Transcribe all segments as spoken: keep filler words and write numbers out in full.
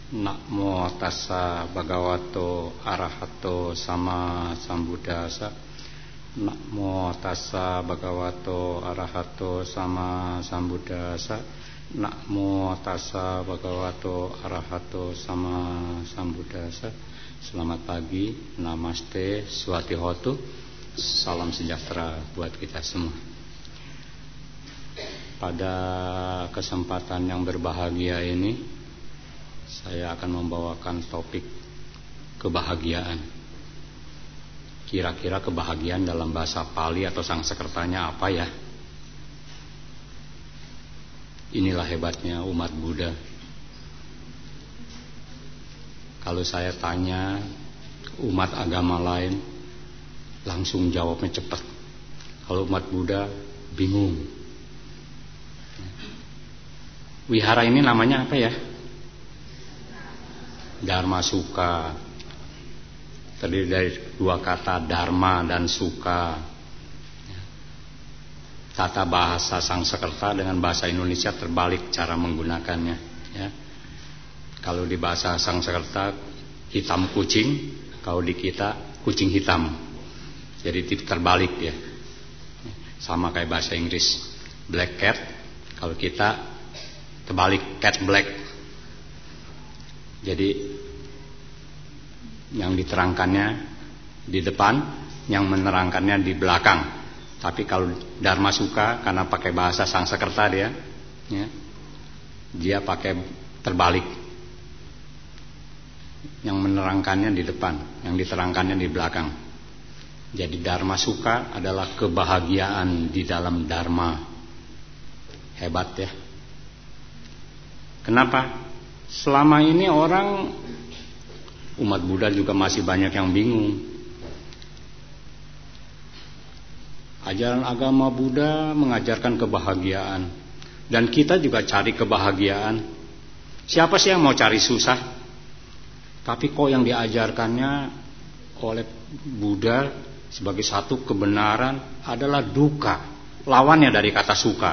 Namo tassa bhagavato arahato sama sambuddhassa. Namo tassa bhagavato arahato sama sambuddhassa. Namo tassa bhagavato arahato sama sambuddhassa. Selamat pagi, namaste, swatihotu. Salam sejahtera buat kita semua. Pada kesempatan yang berbahagia ini, saya akan membawakan topik kebahagiaan. Kira-kira kebahagiaan dalam bahasa Pali atau Sangsekertanya apa ya? Inilah hebatnya umat Buddha. Kalau saya tanya umat agama lain, langsung jawabnya cepat. Kalau umat Buddha bingung. Wihara ini namanya apa ya? Dharma Sukha. Terdiri dari dua kata, dharma dan sukha. Tata bahasa Sangsekerta dengan bahasa Indonesia terbalik cara menggunakannya, ya. Kalau di bahasa Sangsekerta hitam kucing, kalau di kita kucing hitam. Jadi terbalik ya. Sama kayak bahasa Inggris, black cat, kalau kita terbalik, cat black. Jadi yang diterangkannya di depan, yang menerangkannya di belakang. Tapi kalau Dharma Sukha, karena pakai bahasa Sangsekerta dia, ya, dia pakai terbalik. Yang menerangkannya di depan, yang diterangkannya di belakang. Jadi Dharma Sukha adalah kebahagiaan di dalam Dharma. Hebat ya. Kenapa? Selama ini orang, umat Buddha juga masih banyak yang bingung. Ajaran agama Buddha mengajarkan kebahagiaan, dan kita juga cari kebahagiaan. Siapa sih yang mau cari susah? Tapi kok yang diajarkannya oleh Buddha sebagai satu kebenaran adalah duka, lawannya dari kata suka.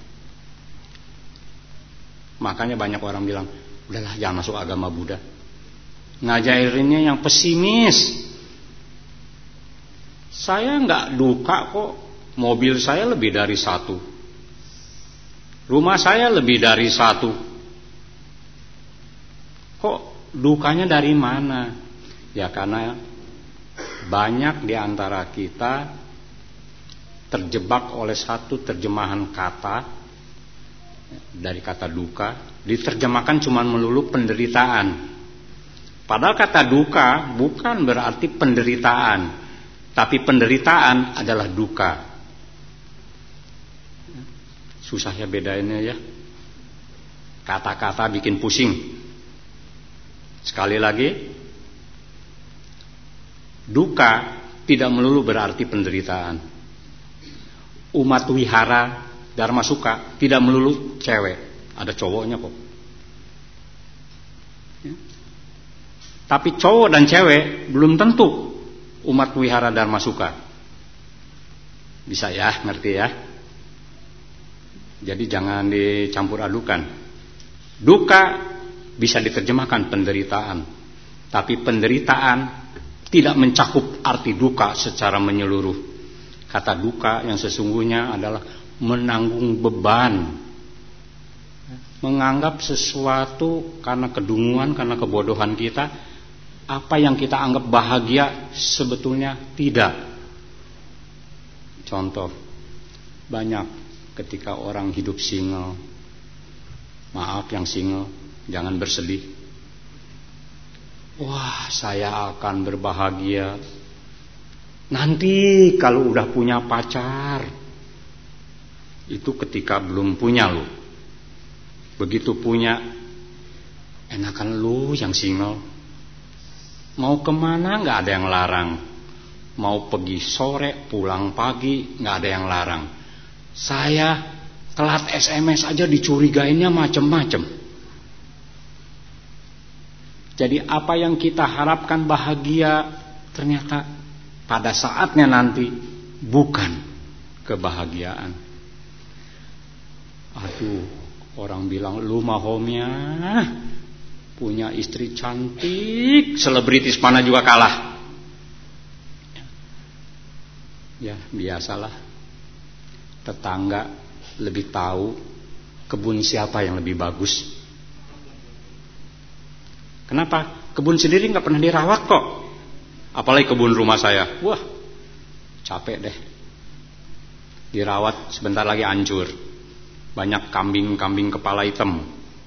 Makanya banyak orang bilang, udahlah jangan masuk agama Buddha. Ngajarinnya yang pesimis. Saya nggak duka kok. Mobil saya lebih dari satu. Rumah saya lebih dari satu. Kok dukanya dari mana? Ya karena banyak di antara kita terjebak oleh satu terjemahan kata dari kata duka, diterjemahkan cuma melulu penderitaan. Padahal kata duka bukan berarti penderitaan, tapi penderitaan adalah duka. Susah ya bedainnya ya. Kata-kata bikin pusing. Sekali lagi, duka tidak melulu berarti penderitaan. Umat wihara Dharma Sukha tidak melulu cewek, ada cowoknya kok. Ya. Tapi cowok dan cewek belum tentu umat wihara Dharma Sukha. Bisa ya, ngerti ya? Jadi jangan dicampur adukan. Duka bisa diterjemahkan penderitaan, tapi penderitaan tidak mencakup arti duka secara menyeluruh. Kata duka yang sesungguhnya adalah menanggung beban, menganggap sesuatu karena kedunguan, karena kebodohan kita, apa yang kita anggap bahagia sebetulnya tidak. Contoh, banyak ketika orang hidup single, maaf yang single, jangan bersedih. Wah, saya akan berbahagia nanti kalau udah punya pacar. Itu ketika belum punya lu. Begitu punya, enakan lu yang single. Mau kemana gak ada yang larang. Mau pergi sore, pulang pagi, gak ada yang larang. Saya telat S M S aja dicurigainnya macem-macem. Jadi apa yang kita harapkan bahagia, ternyata pada saatnya nanti bukan kebahagiaan. Aduh, orang bilang lu mahomnya punya istri cantik, selebritis mana juga kalah. Ya biasalah, tetangga lebih tahu kebun siapa yang lebih bagus. Kenapa? Kebun sendiri nggak pernah dirawat kok. Apalagi kebun rumah saya, wah capek deh. Dirawat sebentar lagi hancur. Banyak kambing-kambing kepala hitam.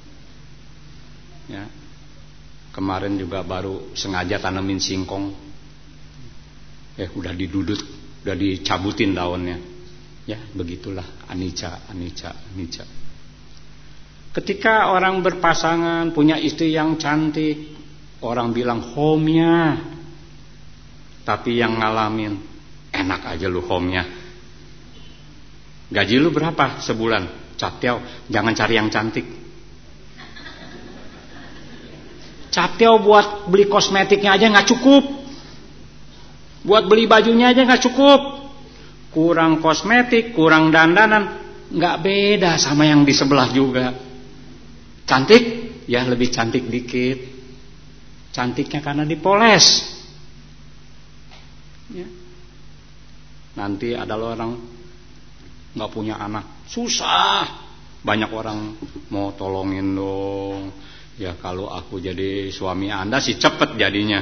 Ya. Kemarin juga baru sengaja tanamin singkong. Eh udah didudut, udah dicabutin daunnya. Ya begitulah anicca, anicca, anicca. Ketika orang berpasangan punya istri yang cantik, orang bilang home-nya. Tapi yang ngalamin, enak aja lu home-nya. Gaji lu berapa sebulan? Captiau, jangan cari yang cantik. Captiau buat beli kosmetiknya aja gak cukup. Buat beli bajunya aja gak cukup. Kurang kosmetik, kurang dandanan, gak beda sama yang di sebelah juga. Cantik, ya lebih cantik dikit. Cantiknya karena dipoles. Ya. Nanti ada orang gak punya anak, susah. Banyak orang mau tolongin dong. Ya kalau aku jadi suami Anda sih cepet jadinya.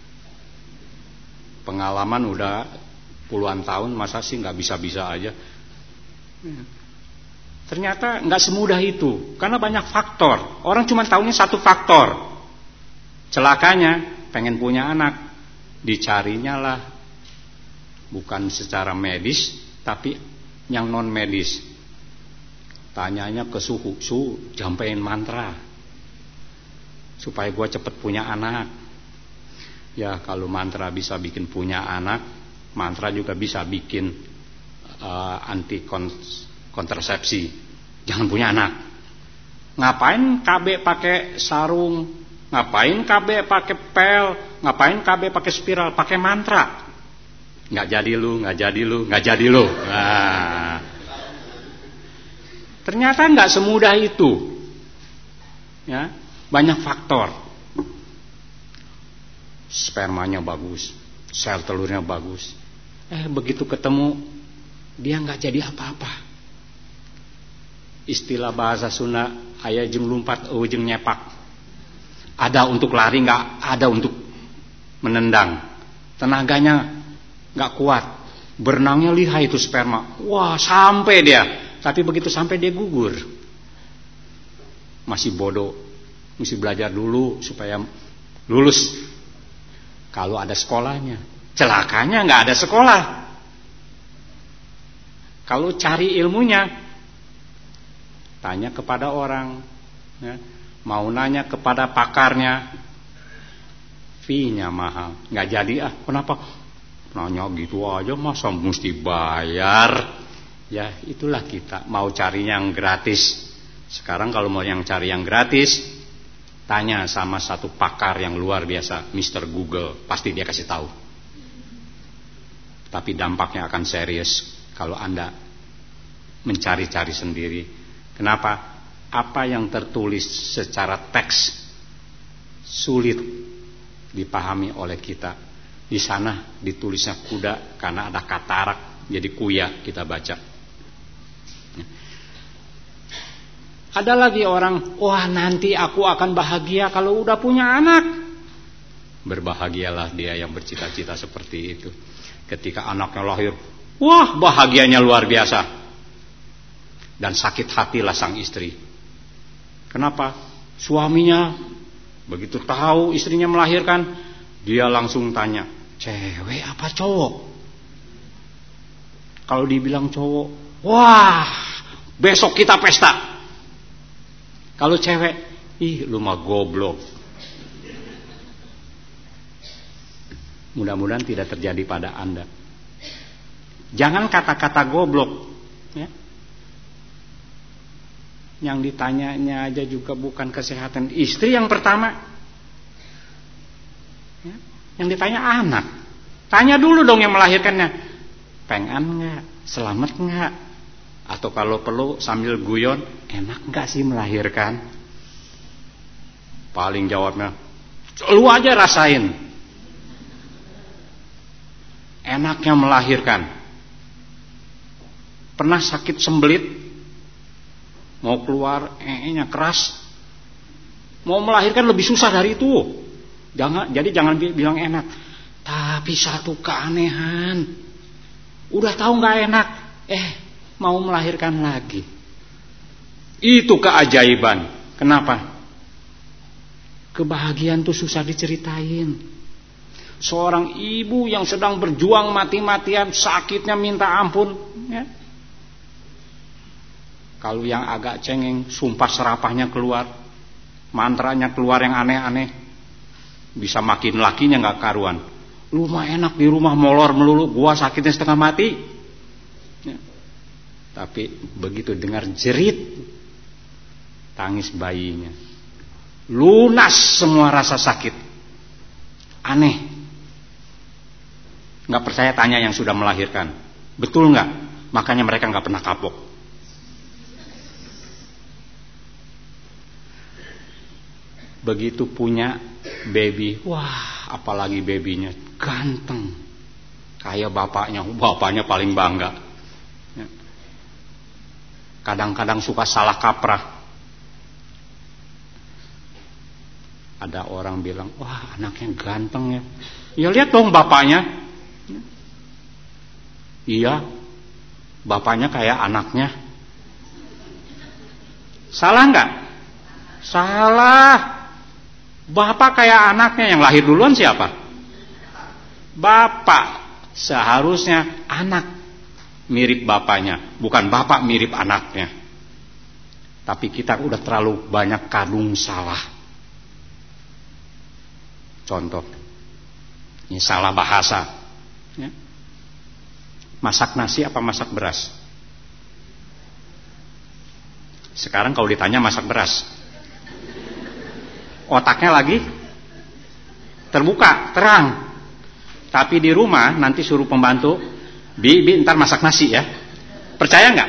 Pengalaman udah puluhan tahun, masa sih gak bisa-bisa aja. Ya. Ternyata gak semudah itu, karena banyak faktor. Orang cuma tahunya satu faktor. Celakanya pengen punya anak, dicarinya lah bukan secara medis, tapi yang non medis. Tanyanya ke suhu, su jampein mantra supaya gue cepet punya anak. Ya kalau mantra bisa bikin punya anak, mantra juga bisa bikin uh, anti kontrasepsi. Jangan punya anak. Ngapain K B pakai sarung? Ngapain K B pakai pel? Ngapain K B pakai spiral? Pakai mantra. Nggak jadi lu, nggak jadi lu, nggak jadi lu. Nah, ternyata nggak semudah itu. Ya, banyak faktor. Spermanya bagus, sel telurnya bagus. Eh begitu ketemu, dia nggak jadi apa-apa. Istilah bahasa Sunda, aya jeung lumpat, eueuh jeung nyepak. Ada untuk lari, nggak ada untuk menendang. Tenaganya nggak kuat, berenangnya lihai itu sperma. Wah sampai dia, tapi begitu sampai dia gugur. Masih bodoh, mesti belajar dulu supaya lulus. Kalau ada sekolahnya, celakanya nggak ada sekolah. Kalau cari ilmunya, tanya kepada orang, ya. Mau nanya kepada pakarnya, fee-nya mahal, nggak jadi ah. Kenapa? Nanya gitu aja masa mesti bayar? Ya itulah kita mau cari yang gratis. Sekarang kalau mau yang cari yang gratis, tanya sama satu pakar yang luar biasa, mister Google, pasti dia kasih tahu. Tapi dampaknya akan serius kalau Anda mencari-cari sendiri. Kenapa? Apa yang tertulis secara teks sulit dipahami oleh kita. Di sana ditulisnya kuda karena ada katarak, jadi kuya kita baca. Ada lagi orang, wah nanti aku akan bahagia kalau udah punya anak. Berbahagialah dia yang bercita-cita seperti itu. Ketika anaknya lahir, wah bahagianya luar biasa. Dan sakit hatilah sang istri. Kenapa? Suaminya begitu tahu istrinya melahirkan, dia langsung tanya, cewek apa cowok? Kalau dibilang cowok, wah besok kita pesta. Kalau cewek, ih lu mah goblok. Mudah-mudahan tidak terjadi pada Anda. Jangan kata-kata goblok, ya. Yang ditanyanya aja juga bukan kesehatan istri yang pertama, ya. Yang ditanya anak. Tanya dulu dong yang melahirkannya, pengen nggak, selamat nggak, atau kalau perlu sambil guyon, enak nggak sih melahirkan? Paling jawabnya, lu aja rasain. Enaknya melahirkan. Pernah sakit sembelit, mau keluar ee-nya keras, mau melahirkan lebih susah dari itu. Jangan, jadi jangan bilang enak. Tapi satu keanehan, udah tahu nggak enak, eh mau melahirkan lagi. Itu keajaiban. Kenapa? Kebahagiaan tuh susah diceritain. Seorang ibu yang sedang berjuang mati-matian, sakitnya minta ampun, ya. Kalau yang agak cengeng, sumpah serapahnya keluar, mantranya keluar yang aneh-aneh, bisa makin lakinya nggak karuan. Lu mah enak di rumah molor melulu, gua sakitnya setengah mati. Ya. Tapi begitu dengar jerit tangis bayinya, lunas semua rasa sakit. Aneh. Nggak percaya tanya yang sudah melahirkan, betul nggak? Makanya mereka nggak pernah kapok. Begitu punya baby, wah apalagi babynya ganteng, kayak bapaknya, bapaknya paling bangga. Kadang-kadang suka salah kaprah. Ada orang bilang, wah anaknya ganteng ya. Ya lihat dong bapaknya. Iya, bapaknya kayak anaknya. Salah nggak? Salah. Bapak kayak anaknya, yang lahir duluan siapa? Bapak. Seharusnya anak mirip bapaknya, bukan bapak mirip anaknya. Tapi kita udah terlalu banyak kadung salah. Contoh, ini salah bahasa. Ya. Masak nasi apa masak beras? Sekarang kalau ditanya masak beras, otaknya lagi terbuka, terang. Tapi di rumah nanti suruh pembantu, Bi, bi ntar masak nasi ya. Percaya nggak?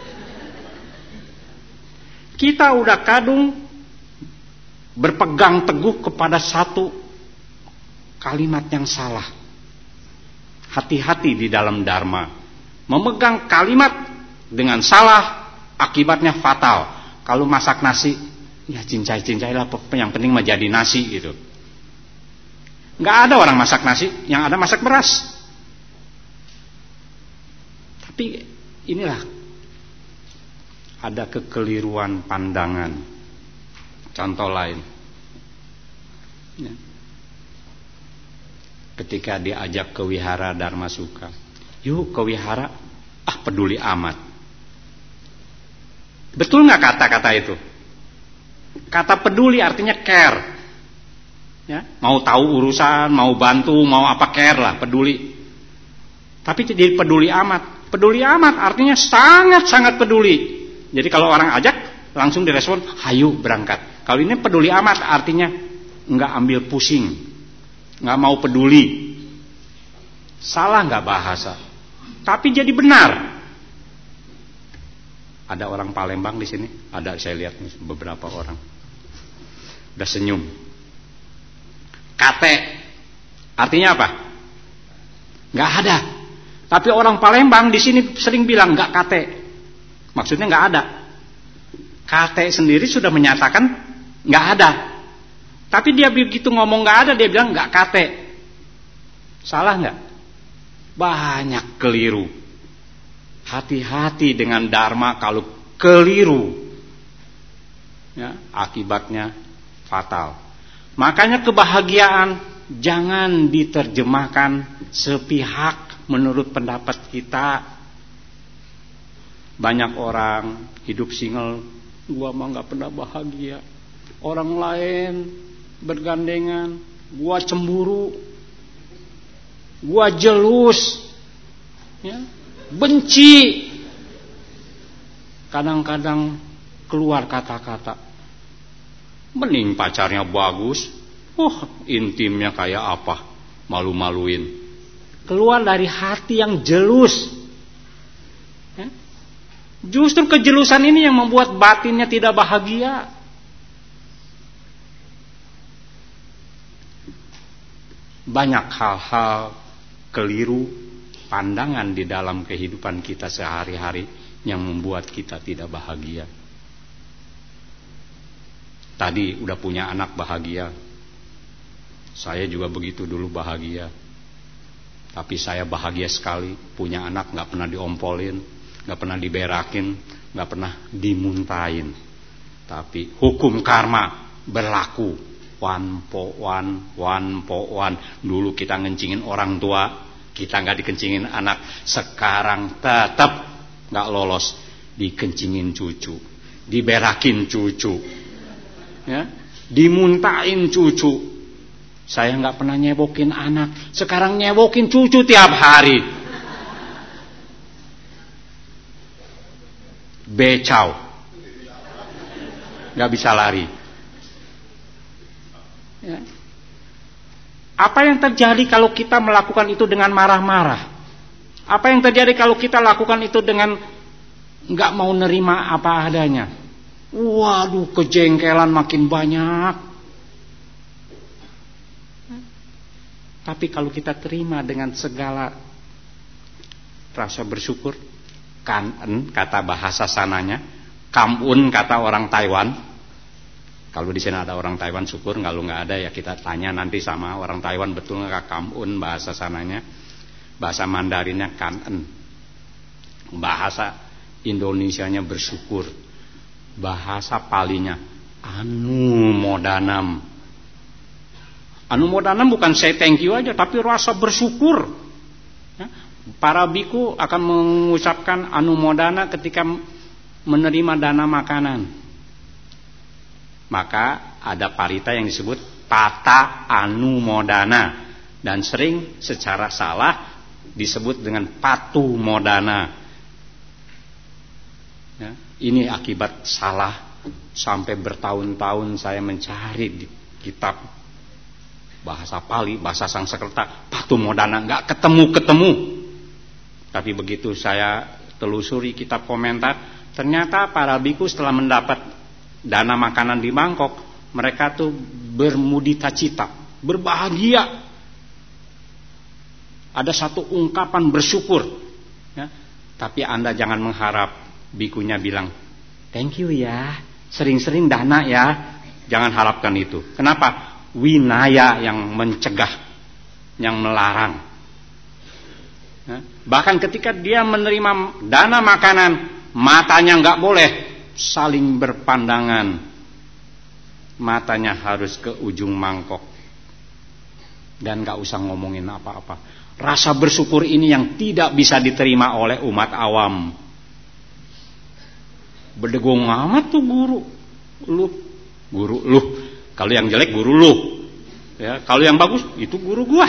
Kita udah kadung berpegang teguh kepada satu kalimat yang salah. Hati-hati di dalam dharma. Memegang kalimat dengan salah, akibatnya fatal. Kalau masak nasi, ya cincai-cincai lah, yang penting mah jadi nasi gitu. Nggak ada orang masak nasi, yang ada masak beras. Tapi inilah, ada kekeliruan pandangan. Contoh lain, ya. Ketika diajak ke wihara Dharma Suka, yuk ke wihara, ah peduli amat. Betul nggak kata-kata itu? Kata peduli artinya care, ya, mau tahu urusan, mau bantu, mau apa, care lah, peduli. Tapi jadi peduli amat. Peduli amat artinya sangat-sangat peduli. Jadi kalau orang ajak langsung direspon, hayu berangkat. Kalau ini peduli amat artinya nggak ambil pusing, nggak mau peduli. Salah nggak bahasa? Tapi jadi benar. Ada orang Palembang di sini, ada, saya lihat beberapa orang. Udah senyum. Kate artinya apa? Nggak ada. Tapi orang Palembang di sini sering bilang nggak kate. Maksudnya nggak ada. Kate sendiri sudah menyatakan nggak ada. Tapi dia begitu ngomong nggak ada, dia bilang nggak kate. Salah nggak? Banyak keliru. Hati-hati dengan dharma, kalau keliru, ya, akibatnya fatal. Makanya kebahagiaan jangan diterjemahkan sepihak menurut pendapat kita. Banyak orang hidup single, gua mah nggak pernah bahagia. Orang lain bergandengan, gua cemburu, gua jelus, ya, benci. Kadang-kadang keluar kata-kata, mending pacarnya bagus, oh intimnya kayak apa, malu-maluin. Keluar dari hati yang jelus, ya. Justru kejelusan ini yang membuat batinnya tidak bahagia. banyak hal-hal keliru pandangan di dalam kehidupan kita sehari-hari yang membuat kita tidak bahagia. Tadi udah punya anak bahagia. Saya juga begitu dulu bahagia. Tapi saya bahagia sekali punya anak gak pernah diompolin, gak pernah diberakin, gak pernah dimuntahin. Tapi hukum karma berlaku. One po one, one po one. Dulu kita ngencingin orang tua, kita gak dikencingin anak. Sekarang tetap gak lolos, dikencingin cucu, diberakin cucu, ya, dimuntahin cucu. Saya nggak pernah nyebokin anak, sekarang nyebokin cucu tiap hari. Becau, nggak bisa lari. Ya. Apa yang terjadi kalau kita melakukan itu dengan marah-marah? Apa yang terjadi kalau kita lakukan itu dengan nggak mau nerima apa adanya? Waduh, kejengkelan makin banyak. Tapi kalau kita terima dengan segala rasa bersyukur, kan-en kata bahasa sananya, kam-un kata orang Taiwan. Kalau di sini ada orang Taiwan syukur, kalau nggak ada ya kita tanya nanti sama orang Taiwan betul nggak kam-un bahasa sananya. Bahasa Mandarinnya kan-en. Bahasa Indonesianya bersyukur. Bahasa Palinya anu modanam. Anu modanam bukan say thank you aja, tapi rasa bersyukur. Ya, para biku akan mengucapkan anu modana ketika menerima dana makanan. Maka ada parita yang disebut tata anu modana, dan sering secara salah disebut dengan patu modana. Ya, ini akibat salah sampai bertahun-tahun saya mencari di kitab bahasa Pali, bahasa Sanskerta, patu modana, nggak ketemu-ketemu. Tapi begitu saya telusuri kitab komentar, ternyata para biku setelah mendapat dana makanan di mangkok, mereka tuh bermudita cita, berbahagia. Ada satu ungkapan bersyukur, ya. Tapi Anda jangan mengharap bikunya bilang thank you ya, sering-sering dana ya. Jangan harapkan itu. Kenapa? Winaya yang mencegah, yang melarang. Ya. Bahkan ketika dia menerima dana makanan, matanya nggak boleh saling berpandangan. Matanya harus ke ujung mangkok. Dan nggak usah ngomongin apa-apa. Rasa bersyukur ini yang tidak bisa diterima oleh umat awam. Berdegung amat tuh guru. Lu, guru lu. Kalau yang jelek guru lu, ya. Kalau yang bagus itu guru gua.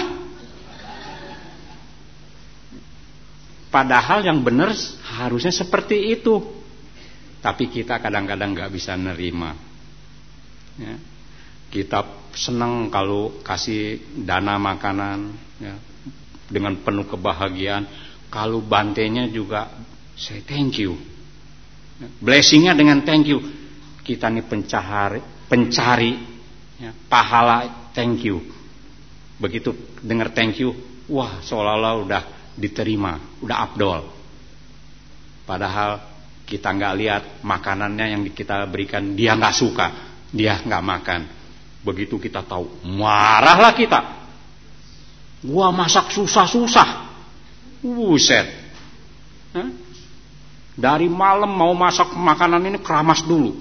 Padahal yang benar harusnya seperti itu. Tapi kita kadang-kadang nggak bisa nerima. Ya. Kita senang kalau kasih dana makanan, ya, dengan penuh kebahagiaan. Kalau bantenya juga say thank you. Blessingnya dengan thank you. Kita nih pencari, pencari ya, pahala thank you. Begitu dengar thank you, wah seolah-olah udah diterima, udah afdol. Padahal kita nggak lihat makanannya yang kita berikan, dia nggak suka, dia nggak makan. Begitu kita tahu, marahlah kita. Gua masak susah-susah, buset. Hah? Dari malam mau masak makanan ini keramas dulu.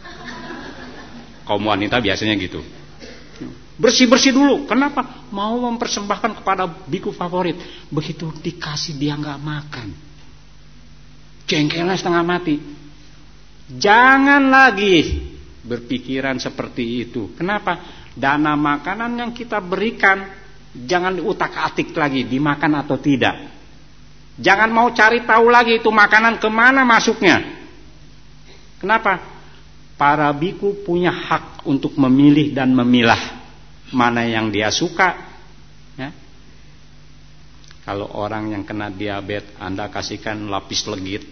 Kaum wanita biasanya gitu. Bersih-bersih dulu. Kenapa? Mau mempersembahkan kepada biku favorit. Begitu dikasih dia nggak makan. Jengkelnya setengah mati. Jangan lagi berpikiran seperti itu. Kenapa? Dana makanan yang kita berikan jangan diutak-atik lagi dimakan atau tidak. Jangan mau cari tahu lagi itu makanan kemana masuknya. Kenapa? Para biku punya hak untuk memilih dan memilah mana yang dia suka. Ya. Kalau orang yang kena diabetes, Anda kasihkan lapis legit.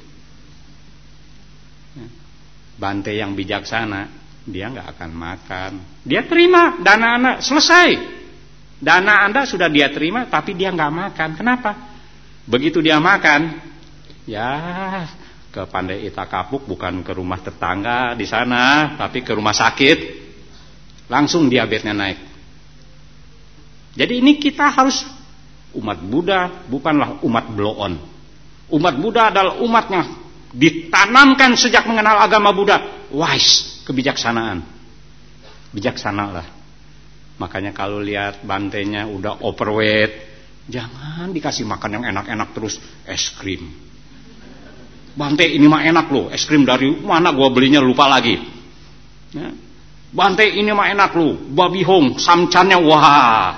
Ya. Bante yang bijaksana, dia nggak akan makan. Dia terima dana anak, selesai. Dana Anda sudah dia terima, tapi dia nggak makan. Kenapa? Begitu dia makan, ya ke Pandai Ita Kapuk, bukan ke rumah tetangga di sana, tapi ke rumah sakit, langsung diabetesnya naik. Jadi ini kita harus, umat Buddha bukanlah umat blow on. Umat Buddha adalah umat yang ditanamkan sejak mengenal agama Buddha, wise, kebijaksanaan. Bijaksanalah. Makanya kalau lihat bantainya udah overweight, jangan dikasih makan yang enak-enak terus, es krim. Bante ini mah enak loh, es krim dari mana gua belinya lupa lagi. Ya. Bante ini mah enak loh, babi hong, samcannya wah.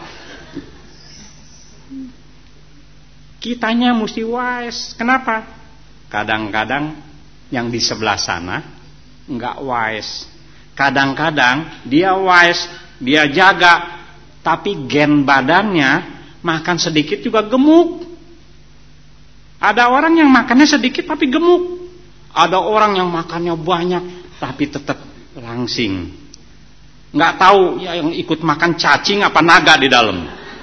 Kitanya mesti wise. Kenapa? Kadang-kadang yang di sebelah sana nggak wise. Kadang-kadang dia wise, dia jaga, tapi gen badannya makan sedikit juga gemuk. Ada orang yang makannya sedikit tapi gemuk. Ada orang yang makannya banyak tapi tetap langsing. Nggak tahu ya yang ikut makan cacing apa naga di dalam.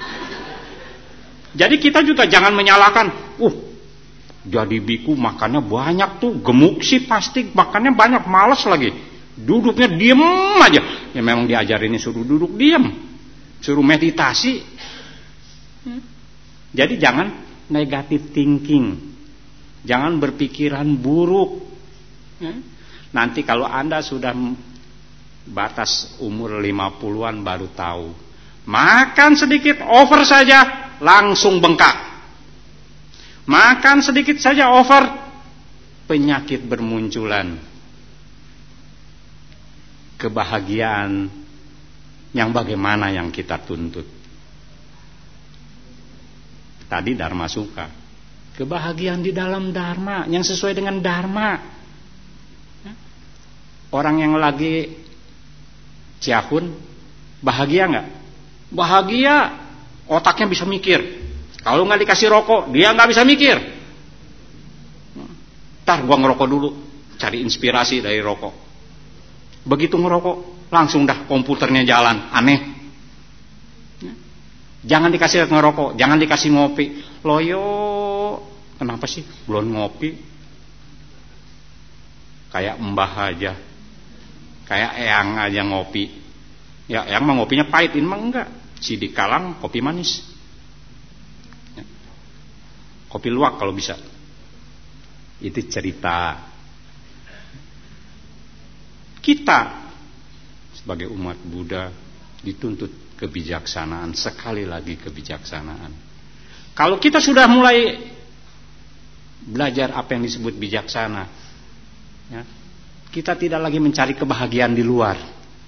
Jadi kita juga jangan menyalahkan, uh, jadi biku makannya banyak tuh, gemuk sih pasti makannya banyak, malas lagi. Duduknya diem aja. Ya memang diajarin ini suruh duduk diem, suruh meditasi. Jadi jangan negative thinking, jangan berpikiran buruk. Nanti kalau Anda sudah batas umur lima puluhan baru tahu, makan sedikit over saja langsung bengkak. Makan sedikit saja over, penyakit bermunculan. Kebahagiaan yang bagaimana yang kita tuntut? Tadi Dharma Suka. Kebahagiaan di dalam Dharma, yang sesuai dengan Dharma. Orang yang lagi ciahun, bahagia nggak? Bahagia. Otaknya bisa mikir. Kalau nggak dikasih rokok, dia nggak bisa mikir. Ntar gua ngerokok dulu, cari inspirasi dari rokok. Begitu ngerokok, langsung dah komputernya jalan. Aneh. Jangan dikasih ngerokok, jangan dikasih ngopi. Loyo, kenapa sih belum ngopi? Kayak mbah aja, kayak eyang aja ngopi. Ya, eyang mah ngopinya pahit, ini mah enggak. Sidik kalang, kopi manis. Ya. Kopi luwak kalau bisa. Itu cerita. Kita sebagai umat Buddha dituntut kebijaksanaan, sekali lagi kebijaksanaan. Kalau kita sudah mulai belajar apa yang disebut bijaksana, ya, kita tidak lagi mencari kebahagiaan di luar.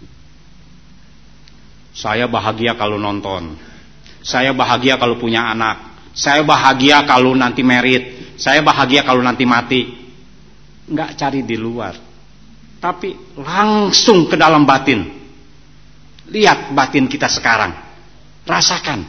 Saya bahagia kalau nonton, saya bahagia kalau punya anak, saya bahagia kalau nanti merit, saya bahagia kalau nanti mati. Nggak cari di luar, tapi langsung ke dalam batin. Lihat batin kita sekarang, rasakan.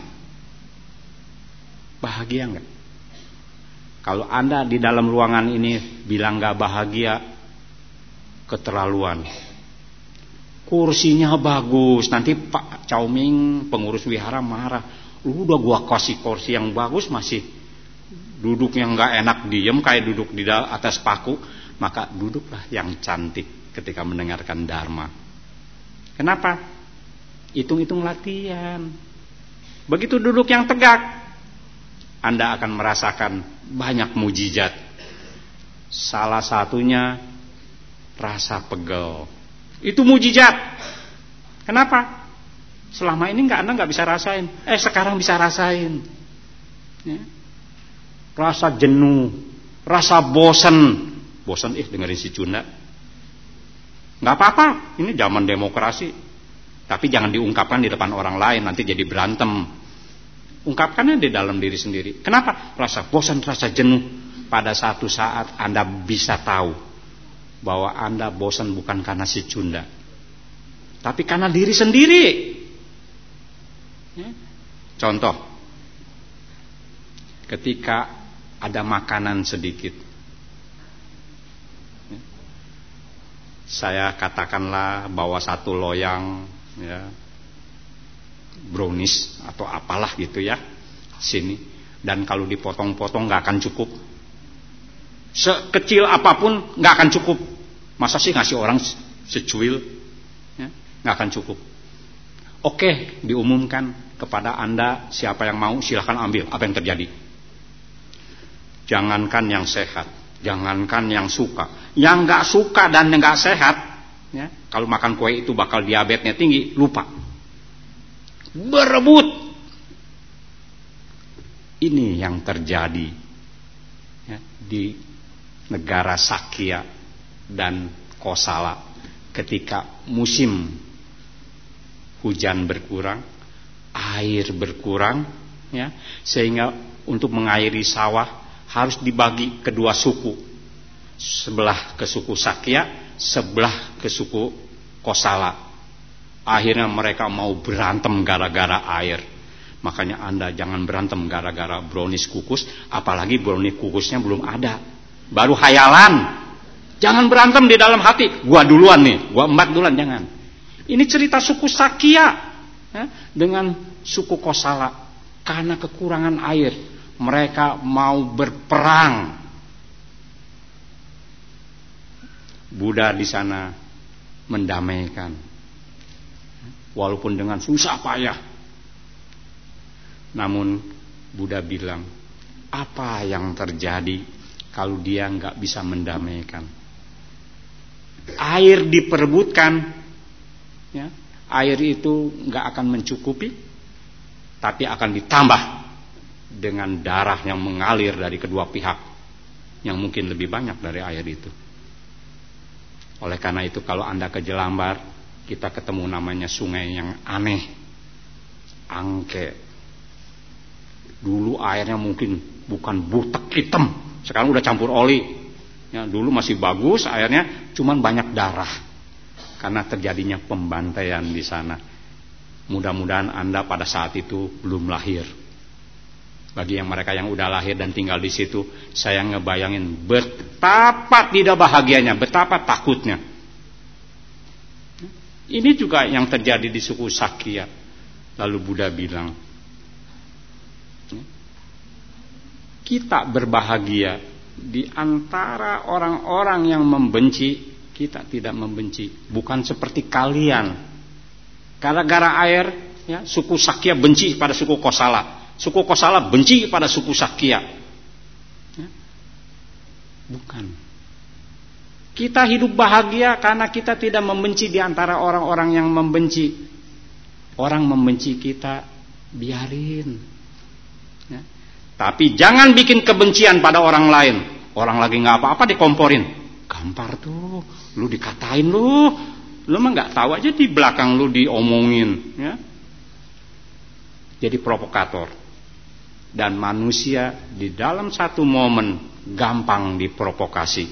Bahagia nggak? Kalau Anda di dalam ruangan ini bilang nggak bahagia, keterlaluan. Kursinya bagus, nanti Pak Caoming pengurus wihara marah. Lu udah gua kasih kursi yang bagus masih duduknya nggak enak, diem kayak duduk di atas paku. Maka duduklah yang cantik ketika mendengarkan Dharma. Kenapa? Hitung-hitung latihan. Begitu duduk yang tegak, Anda akan merasakan banyak mujizat. Salah satunya rasa pegel. Itu mujizat. Kenapa? Selama ini nggak Anda nggak bisa rasain. Eh sekarang bisa rasain. Ya. Rasa jenuh, rasa bosan. Bosan eh dengerin si Cunda. Nggak apa-apa. Ini zaman demokrasi. Tapi jangan diungkapkan di depan orang lain, nanti jadi berantem. Ungkapkannya di dalam diri sendiri. Kenapa? Rasa bosan, rasa jenuh. Pada satu saat Anda bisa tahu bahwa Anda bosan bukan karena si Cunda, tapi karena diri sendiri. Ya. Contoh, ketika ada makanan sedikit, ya, saya katakanlah bawa satu loyang, ya, brownies atau apalah gitu ya sini, dan kalau dipotong-potong nggak akan cukup. Sekecil apapun nggak akan cukup. Masa sih ngasih orang secuil? Ya, nggak akan cukup. Oke, diumumkan kepada Anda, siapa yang mau silahkan ambil. Apa yang terjadi? Jangankan yang sehat, jangankan yang suka, yang nggak suka dan yang nggak sehat, ya, kalau makan kue itu bakal diabetesnya tinggi, lupa, berebut. Ini yang terjadi, ya, di negara Sakya dan Kosala ketika musim hujan berkurang, air berkurang, ya, sehingga untuk mengairi sawah harus dibagi kedua suku, sebelah ke suku Sakya, sebelah ke suku Kosala. Akhirnya mereka mau berantem gara-gara air. Makanya Anda jangan berantem gara-gara brownies kukus, apalagi brownies kukusnya belum ada, baru hayalan. Jangan berantem di dalam hati, gua duluan nih, gua embat duluan, jangan. Ini cerita suku Sakya, ya, dengan suku Kosala. Karena kekurangan air, mereka mau berperang. Buddha di sana mendamaikan, walaupun dengan susah payah. Namun Buddha bilang, apa yang terjadi kalau dia nggak bisa mendamaikan? Air diperebutkan, ya, air itu nggak akan mencukupi, tapi akan ditambah dengan darah yang mengalir dari kedua pihak, yang mungkin lebih banyak dari air itu. Oleh karena itu kalau Anda ke Jelambar, kita ketemu namanya sungai yang aneh, Angke. Dulu airnya mungkin bukan butek hitam, sekarang udah campur oli. Ya, dulu masih bagus airnya, cuman banyak darah karena terjadinya pembantaian di sana. Mudah-mudahan Anda pada saat itu belum lahir. Bagi yang mereka yang udah lahir dan tinggal di situ, saya ngebayangin betapa tidak bahagianya, betapa takutnya. Ini juga yang terjadi di suku Sakya. Lalu Buddha bilang, kita berbahagia di antara orang-orang yang membenci, kita tidak membenci. Bukan seperti kalian, gara-gara air, ya, suku Sakya benci pada suku Kosala, suku Kosala benci pada suku Sakya, ya, bukan. Kita hidup bahagia karena kita tidak membenci di antara orang-orang yang membenci. Orang membenci kita, biarin, ya. Tapi jangan bikin kebencian pada orang lain. Orang lagi nggak apa-apa dikomporin, gampar tuh, lu dikatain lu, lu mah nggak tahu aja di belakang lu diomongin, ya. Jadi provokator. Dan manusia di dalam satu momen gampang diprovokasi.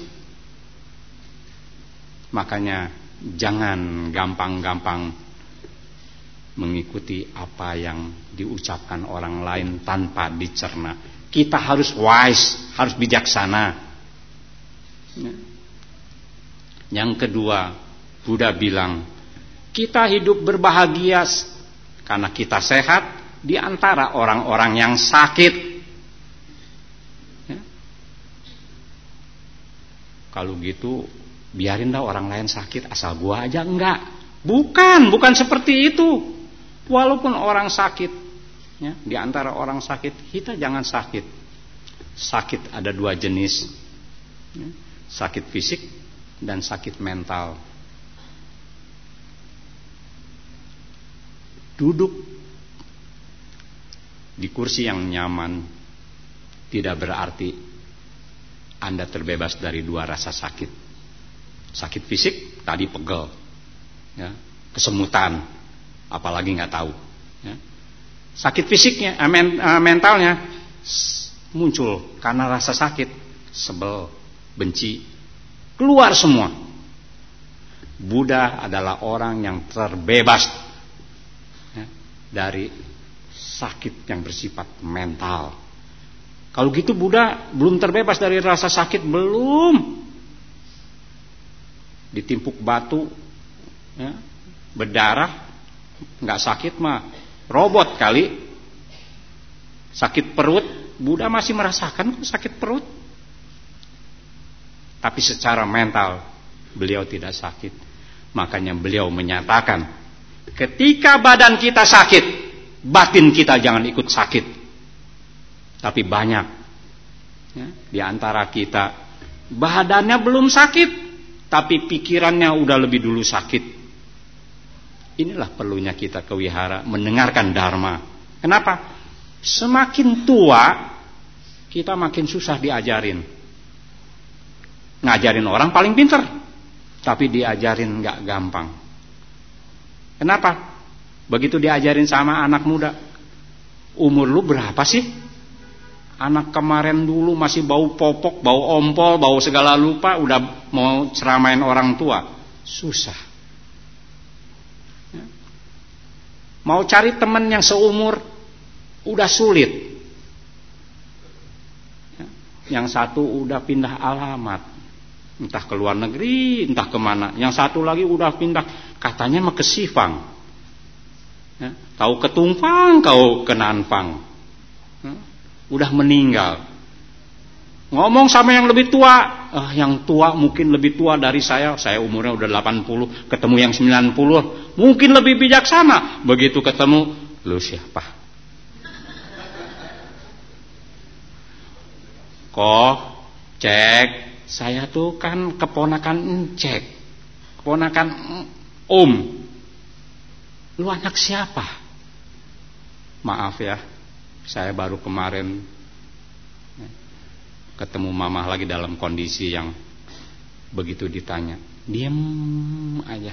Makanya jangan gampang-gampang mengikuti apa yang diucapkan orang lain tanpa dicerna. Kita harus wise, harus bijaksana. Yang kedua, Buddha bilang, kita hidup berbahagia karena kita sehat di antara orang-orang yang sakit. Ya. Kalau gitu, biarin dah orang lain sakit, asal gua aja enggak. Bukan, bukan seperti itu. Walaupun orang sakit, ya, di antara orang sakit, kita jangan sakit. Sakit ada dua jenis, ya, sakit fisik dan sakit mental. Duduk di kursi yang nyaman tidak berarti Anda terbebas dari dua rasa sakit. Sakit fisik tadi pegel, ya, kesemutan, apalagi nggak tahu, ya. Sakit fisiknya, eh, men, eh, mentalnya muncul karena rasa sakit, sebel, benci, keluar semua. Buddha adalah orang yang terbebas, ya, dari sakit yang bersifat mental. Kalau gitu Buddha belum terbebas dari rasa sakit, belum. Ditimpuk batu, ya, berdarah, nggak sakit mah, robot kali. Sakit perut, Buddha masih merasakan sakit perut. Tapi secara mental beliau tidak sakit. Makanya beliau menyatakan, ketika badan kita sakit, batin kita jangan ikut sakit. Tapi banyak ya, di antara kita badannya belum sakit, tapi pikirannya udah lebih dulu sakit. Inilah perlunya kita ke wihara, mendengarkan dharma. Kenapa? Semakin tua kita makin susah diajarin. Ngajarin orang paling pinter, tapi diajarin gak gampang. Kenapa? Begitu diajarin sama anak muda, umur lu berapa sih? Anak kemarin dulu masih bau popok, bau ompol, bau segala lupa, udah mau ceramain orang tua. Susah. Ya. Mau cari teman yang seumur, udah sulit. Ya. Yang satu udah pindah alamat, entah ke luar negeri, entah kemana. Yang satu lagi udah pindah, katanya mah ke Sifang. Ya. Tahu ke Tungfang, kau ke Nanfang. Ya. Udah meninggal. Ngomong sama yang lebih tua, ah, yang tua mungkin lebih tua dari saya, saya umurnya udah delapan puluh, ketemu yang sembilan puluh, mungkin lebih bijaksana. Begitu ketemu, lu siapa? Kok cek, saya tuh kan keponakan cek, keponakan om. Lu anak siapa? Maaf ya, saya baru kemarin ketemu mamah lagi dalam kondisi yang begitu ditanya, diem aja.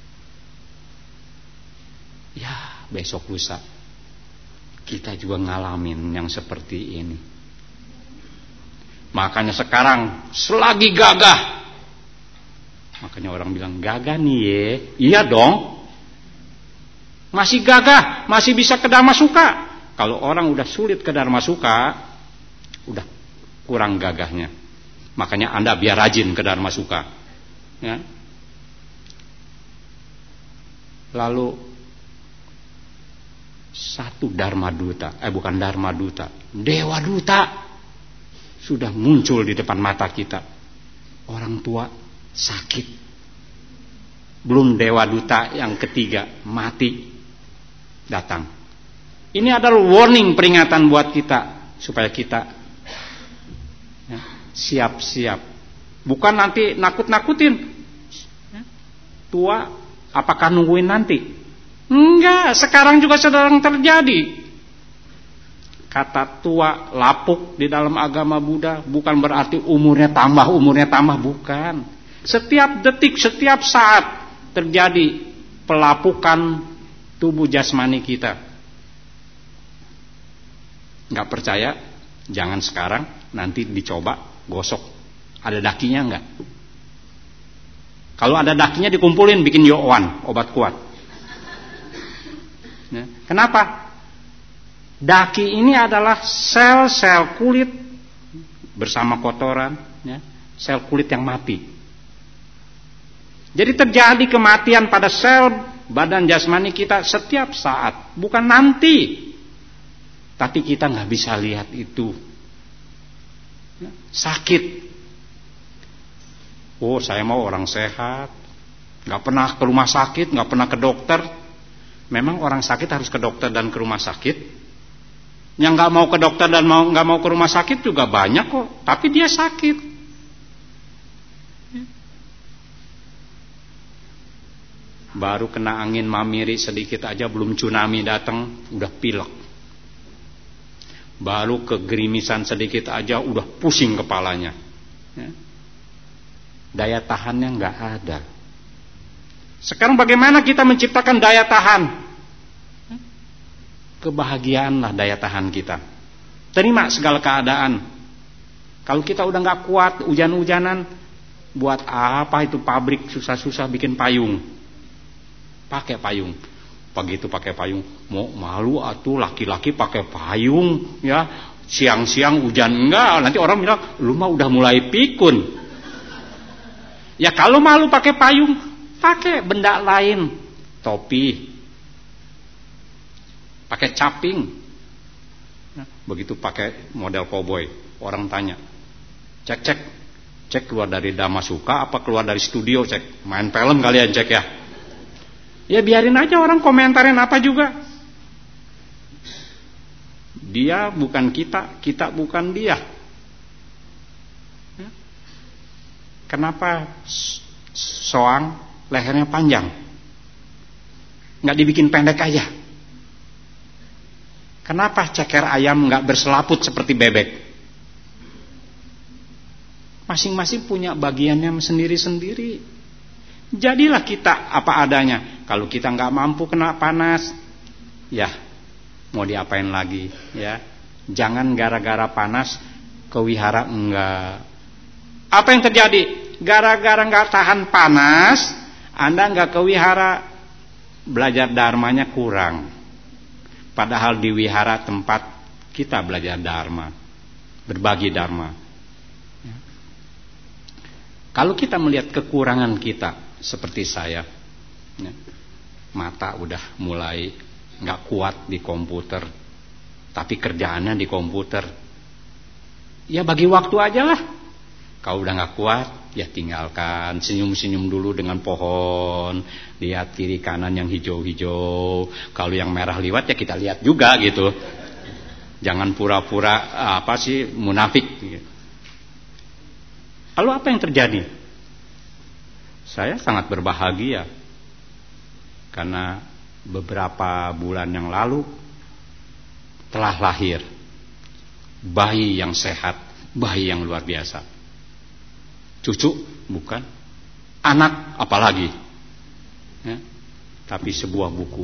Ya besok lusa kita juga ngalamin yang seperti ini. Makanya sekarang selagi gagah, makanya orang bilang gagah nih ye. Iya dong, masih gagah, masih bisa ke Dharma Suka. Kalau orang udah sulit ke Dharma Suka, udah kurang gagahnya. Makanya Anda biar rajin ke Dharma Suka. Ya. Lalu satu Dharma Duta, eh bukan Dharma Duta, Dewa Duta sudah muncul di depan mata kita. Orang tua sakit. Belum Dewa Duta yang ketiga mati datang. Ini adalah warning, peringatan buat kita supaya kita ya, siap-siap. Bukan nanti nakut-nakutin. Ya, tua, apakah nungguin nanti? Enggak, sekarang juga sedang terjadi. Kata tua, lapuk di dalam agama Buddha bukan berarti umurnya tambah, umurnya tambah, bukan. Setiap detik, setiap saat terjadi pelapukan tubuh jasmani kita. Nggak percaya, jangan sekarang, nanti dicoba gosok. Ada dakinya nggak? Kalau ada dakinya dikumpulin, bikin yowan, obat kuat. Ya. Kenapa? Daki ini adalah sel-sel kulit bersama kotoran, ya, sel kulit yang mati. Jadi terjadi kematian pada sel badan jasmani kita setiap saat, bukan nanti. Tapi kita nggak bisa lihat itu. Sakit. Oh, saya mau orang sehat, nggak pernah ke rumah sakit, nggak pernah ke dokter. Memang orang sakit harus ke dokter dan ke rumah sakit. Yang nggak mau ke dokter dan mau nggak mau ke rumah sakit juga banyak kok. Tapi dia sakit. Baru kena angin mamiri sedikit aja, belum tsunami datang, udah pilek. Baru kegerimisan sedikit aja udah pusing kepalanya. Ya. Daya tahannya nggak ada. Sekarang bagaimana kita menciptakan daya tahan? Kebahagiaanlah daya tahan kita. Terima segala keadaan. Kalau kita udah nggak kuat, hujan-hujanan, buat apa itu pabrik susah-susah bikin payung? Pakai payung. Begitu pakai payung, mau malu atuh laki-laki pakai payung, ya siang-siang hujan enggak, nanti orang bilang lu mah udah mulai pikun. Ya kalau malu pakai payung, pakai benda lain, topi. pakai caping. Begitu pakai model koboi, orang tanya, cek cek, cek keluar dari Damasuka apa keluar dari studio, cek main film kalian cek ya. Ya biarin aja orang komentarin apa juga. Dia bukan kita, kita bukan dia. Kenapa soang lehernya panjang? Nggak dibikin pendek aja? Kenapa ceker ayam nggak berselaput seperti bebek? Masing-masing punya bagiannya sendiri-sendiri. Jadilah kita apa adanya. Kalau kita nggak mampu kena panas, ya mau diapain lagi? Ya, jangan gara-gara panas kewihara enggak. Apa yang terjadi? Gara-gara nggak tahan panas, Anda nggak kewihara, belajar dharmanya kurang. Padahal di wihara tempat kita belajar dharma, berbagi dharma. Kalau kita melihat kekurangan kita, seperti saya, ya, mata udah mulai nggak kuat di komputer, tapi kerjaannya di komputer. Ya bagi waktu aja lah. Kalau udah nggak kuat, ya tinggalkan, senyum-senyum dulu dengan pohon, lihat kiri kanan yang hijau-hijau. Kalau yang merah liwat ya kita lihat juga gitu. Jangan pura-pura apa sih munafik. Lalu apa yang terjadi? Saya sangat berbahagia karena beberapa bulan yang lalu telah lahir bayi yang sehat, bayi yang luar biasa. Cucu bukan, anak apalagi, ya, tapi sebuah buku.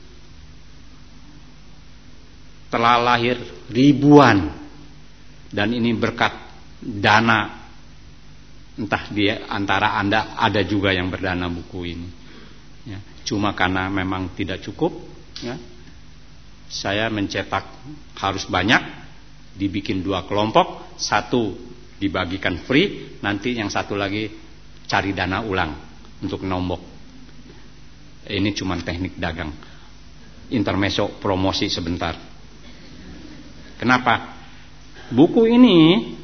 Telah lahir ribuan, dan ini berkat dana. Entah dia antara Anda ada juga yang berdana buku ini. Ya, cuma karena memang tidak cukup, ya, saya mencetak harus banyak, dibikin dua kelompok, satu dibagikan free, nanti yang satu lagi cari dana ulang untuk nombok. Ini cuma teknik dagang. Intermezzo promosi sebentar. Kenapa? Buku ini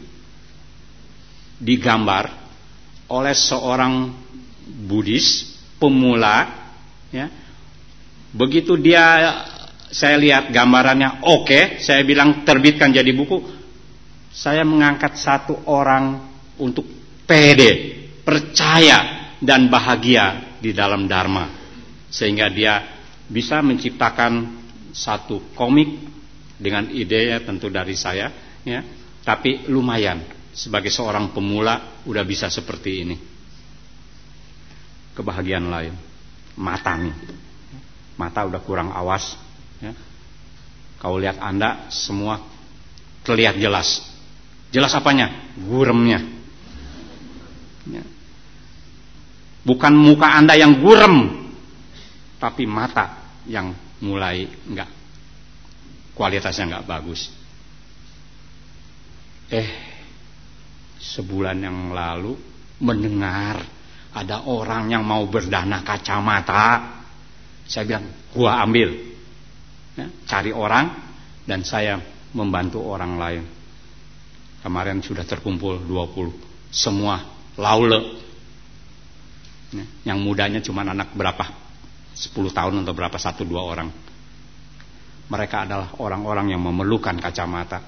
digambar oleh seorang Buddhis pemula, ya. Begitu dia, saya lihat gambarannya oke, okay, saya bilang terbitkan jadi buku. Saya mengangkat satu orang untuk pede, percaya dan bahagia di dalam dharma, sehingga dia bisa menciptakan satu komik dengan idenya tentu dari saya, ya. Tapi lumayan sebagai seorang pemula udah bisa seperti ini. Kebahagiaan lain, mata nih, mata udah kurang awas, ya. Kau lihat Anda semua terlihat jelas. Jelas apanya? Guremnya. Ya. Bukan muka Anda yang gurem, tapi mata yang mulai enggak, kualitasnya enggak bagus. Eh, sebulan yang lalu mendengar ada orang yang mau berdana kacamata. Saya bilang, gua ambil. Ya, cari orang dan saya membantu orang lain. Kemarin sudah terkumpul dua puluh. Semua laule. Yang mudanya cuma anak berapa? sepuluh tahun atau berapa? Satu dua orang. Mereka adalah orang-orang yang memerlukan kacamata.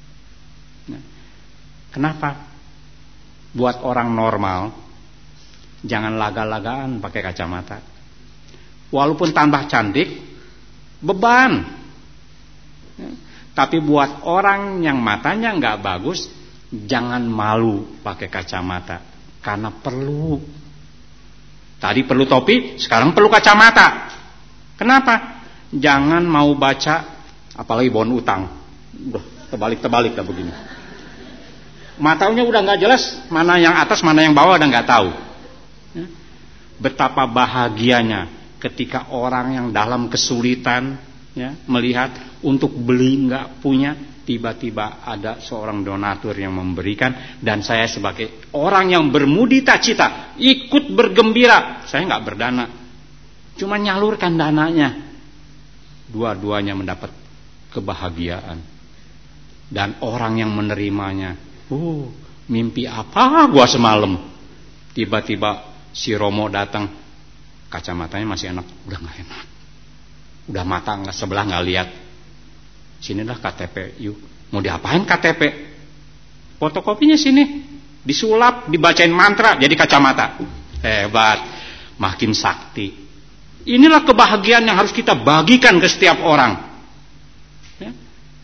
Kenapa? Buat orang normal, jangan laga-lagaan pakai kacamata. Walaupun tambah cantik, beban. Tapi buat orang yang matanya nggak bagus, jangan malu pakai kacamata, karena perlu. Tadi perlu topi, sekarang perlu kacamata. Kenapa? Jangan mau baca, apalagi bon utang, udah terbalik-terbalik lah begini. Matanya udah nggak jelas, mana yang atas, mana yang bawah udah nggak tahu. Betapa bahagianya ketika orang yang dalam kesulitan, ya, melihat untuk beli nggak punya, tiba-tiba ada seorang donatur yang memberikan, dan saya sebagai orang yang bermudita cita ikut bergembira. Saya nggak berdana, cuma nyalurkan dananya. dua-duanya mendapat kebahagiaan. Dan orang yang menerimanya, uh, mimpi apa gua semalam? Tiba-tiba si Romo datang, kacamatanya masih enak, udah nggak enak, udah mata nggak sebelah nggak lihat. Sinilah K T P, yuk. Mau diapain K T P? Fotokopinya sini, disulap, dibacain mantra, jadi kacamata. Hebat, makin sakti. Inilah kebahagiaan yang harus kita bagikan ke setiap orang. Ya.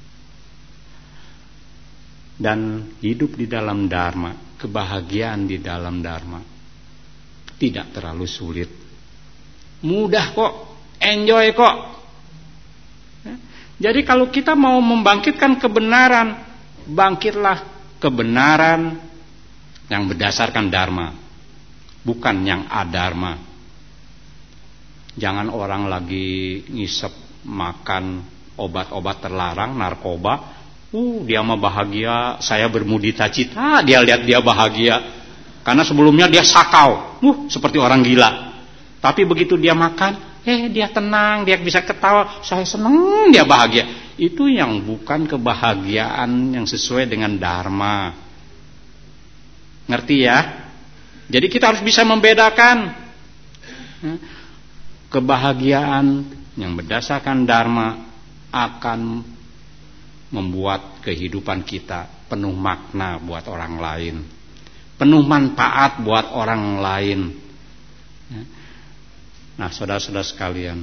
Dan hidup di dalam Dharma, kebahagiaan di dalam Dharma tidak terlalu sulit, mudah kok, enjoy kok. Ya. Jadi kalau kita mau membangkitkan kebenaran, bangkitlah kebenaran yang berdasarkan Dharma, bukan yang adharma. Jangan orang lagi ngisep makan obat-obat terlarang, narkoba, uh dia mah bahagia, saya bermudita cita, dia lihat dia bahagia. Karena sebelumnya dia sakau, uh seperti orang gila. Tapi begitu dia makan, eh dia tenang, dia bisa ketawa, saya senang, dia bahagia. Itu yang bukan kebahagiaan yang sesuai dengan Dharma. Ngerti ya? Jadi kita harus bisa membedakan kebahagiaan yang berdasarkan Dharma akan membuat kehidupan kita penuh makna buat orang lain, penuh manfaat buat orang lain. Nah, saudara-saudara sekalian,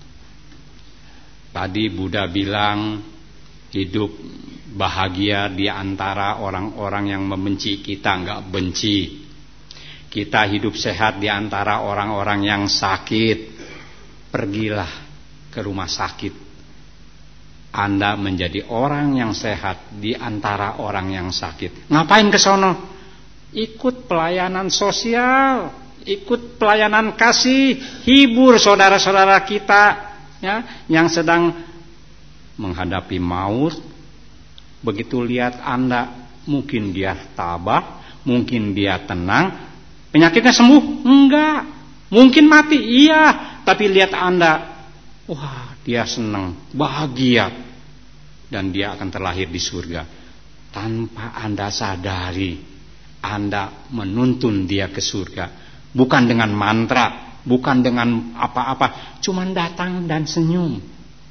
tadi Buddha bilang hidup bahagia di antara orang-orang yang membenci kita, enggak benci. Kita hidup sehat di antara orang-orang yang sakit. Pergilah ke rumah sakit. Anda menjadi orang yang sehat di antara orang yang sakit. Ngapain ke sono? Ikut pelayanan sosial, ikut pelayanan kasih, hibur saudara-saudara kita ya, yang sedang menghadapi maut. Begitu lihat Anda, mungkin dia tabah, mungkin dia tenang. Penyakitnya sembuh? Enggak. Mungkin mati? Iya. Tapi lihat Anda, wah dia senang, bahagia. Dan dia akan terlahir di surga. Tanpa Anda sadari, Anda menuntun dia ke surga. Bukan dengan mantra, bukan dengan apa-apa, cuman datang dan senyum.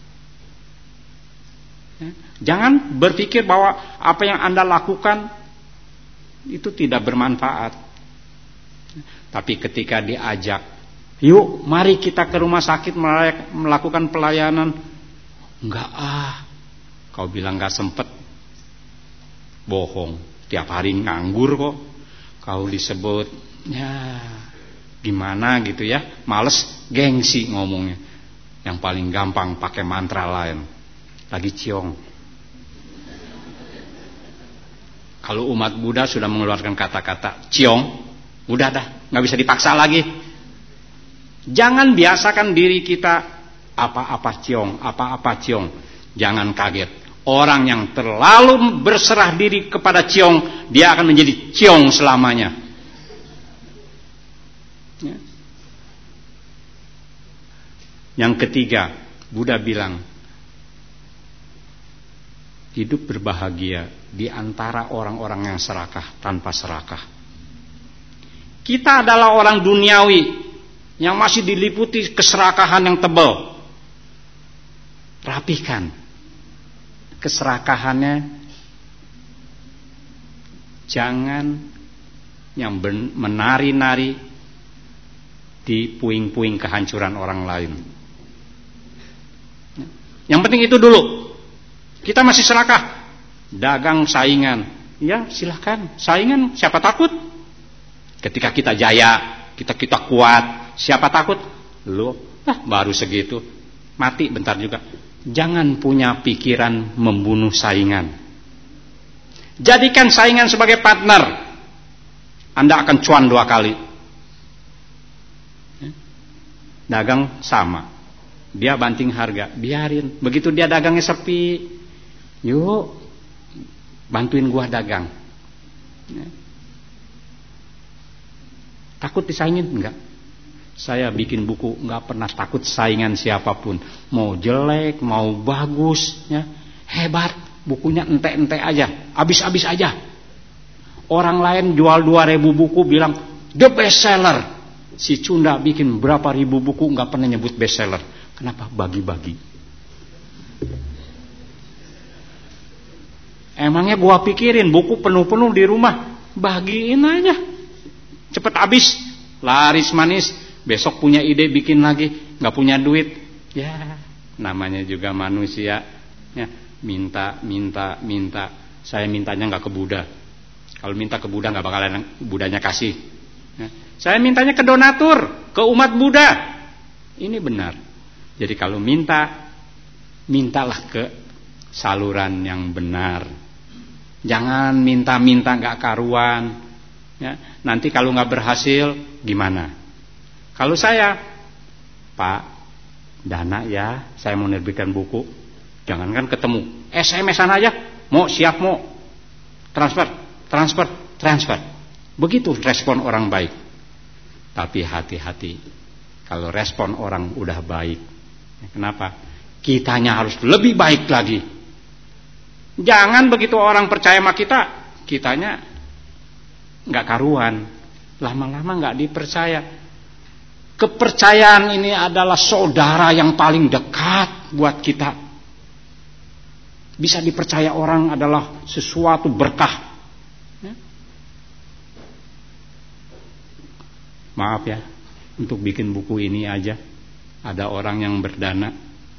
Ya. Jangan berpikir bahwa apa yang Anda lakukan itu tidak bermanfaat. Tapi ketika diajak, yuk mari kita ke rumah sakit melakukan pelayanan. Enggak ah, kau bilang gak sempet, bohong, tiap hari nganggur kok. Kau disebut ya gimana gitu ya, males, gengsi ngomongnya. Yang paling gampang pakai mantra lain, lagi ciong. Kalau umat Buddha sudah mengeluarkan kata-kata ciong, udah dah, nggak bisa dipaksa lagi. Jangan biasakan diri kita apa-apa ciong, apa-apa ciong. Jangan kaget. Orang yang terlalu berserah diri kepada ciong, dia akan menjadi ciong selamanya. Ya. Yang ketiga, Buddha bilang, hidup berbahagia di antara orang-orang yang serakah tanpa serakah. Kita adalah orang duniawi yang masih diliputi keserakahan yang tebal. Rapikan keserakahannya. Jangan yang menari-nari di puing-puing kehancuran orang lain. Yang penting itu dulu. Kita masih serakah, dagang saingan. Ya silahkan, saingan, siapa takut? Ketika kita jaya, kita kita kuat, siapa takut? Lu, ah, baru segitu, mati bentar juga. Jangan punya pikiran membunuh saingan. Jadikan saingan sebagai partner. Anda akan cuan dua kali. Dagang sama, dia banting harga, biarin. Begitu dia dagangnya sepi, yuk bantuin gua dagang. Takut disaingin? Enggak. Saya bikin buku nggak pernah takut saingan siapapun, mau jelek, mau bagus, ya. Hebat, bukunya ente-ente aja, abis-abis aja. Orang lain jual dua ribu buku bilang the best seller. Si Cunda bikin berapa ribu buku nggak pernah nyebut best seller. Kenapa? Bagi-bagi. Emangnya gua pikirin buku penuh-penuh di rumah, bagiin aja, cepet habis, laris manis. Besok punya ide bikin lagi, nggak punya duit, ya namanya juga manusia, ya minta, minta, minta. Saya mintanya nggak ke Buddha. Kalau minta ke Buddha nggak bakalan Budanya kasih. Ya. Saya mintanya ke donatur, ke umat Buddha. Ini benar. Jadi kalau minta, mintalah ke saluran yang benar. Jangan minta-minta nggak karuan. Ya. Nanti kalau nggak berhasil, gimana? Kalau saya, Pak, dana ya, saya mau nerbitkan buku. Jangankan ketemu, S M S-an aja, mau siap mau transfer, transfer, transfer. Begitu respon orang baik. Tapi hati-hati, kalau respon orang udah baik, kenapa? Kitanya harus lebih baik lagi. Jangan begitu orang percaya sama kita, kitanya nggak karuan, lama-lama nggak dipercaya. Kepercayaan ini adalah saudara yang paling dekat buat kita. Bisa dipercaya orang adalah sesuatu berkah. Ya. Maaf ya, untuk bikin buku ini aja ada orang yang berdana.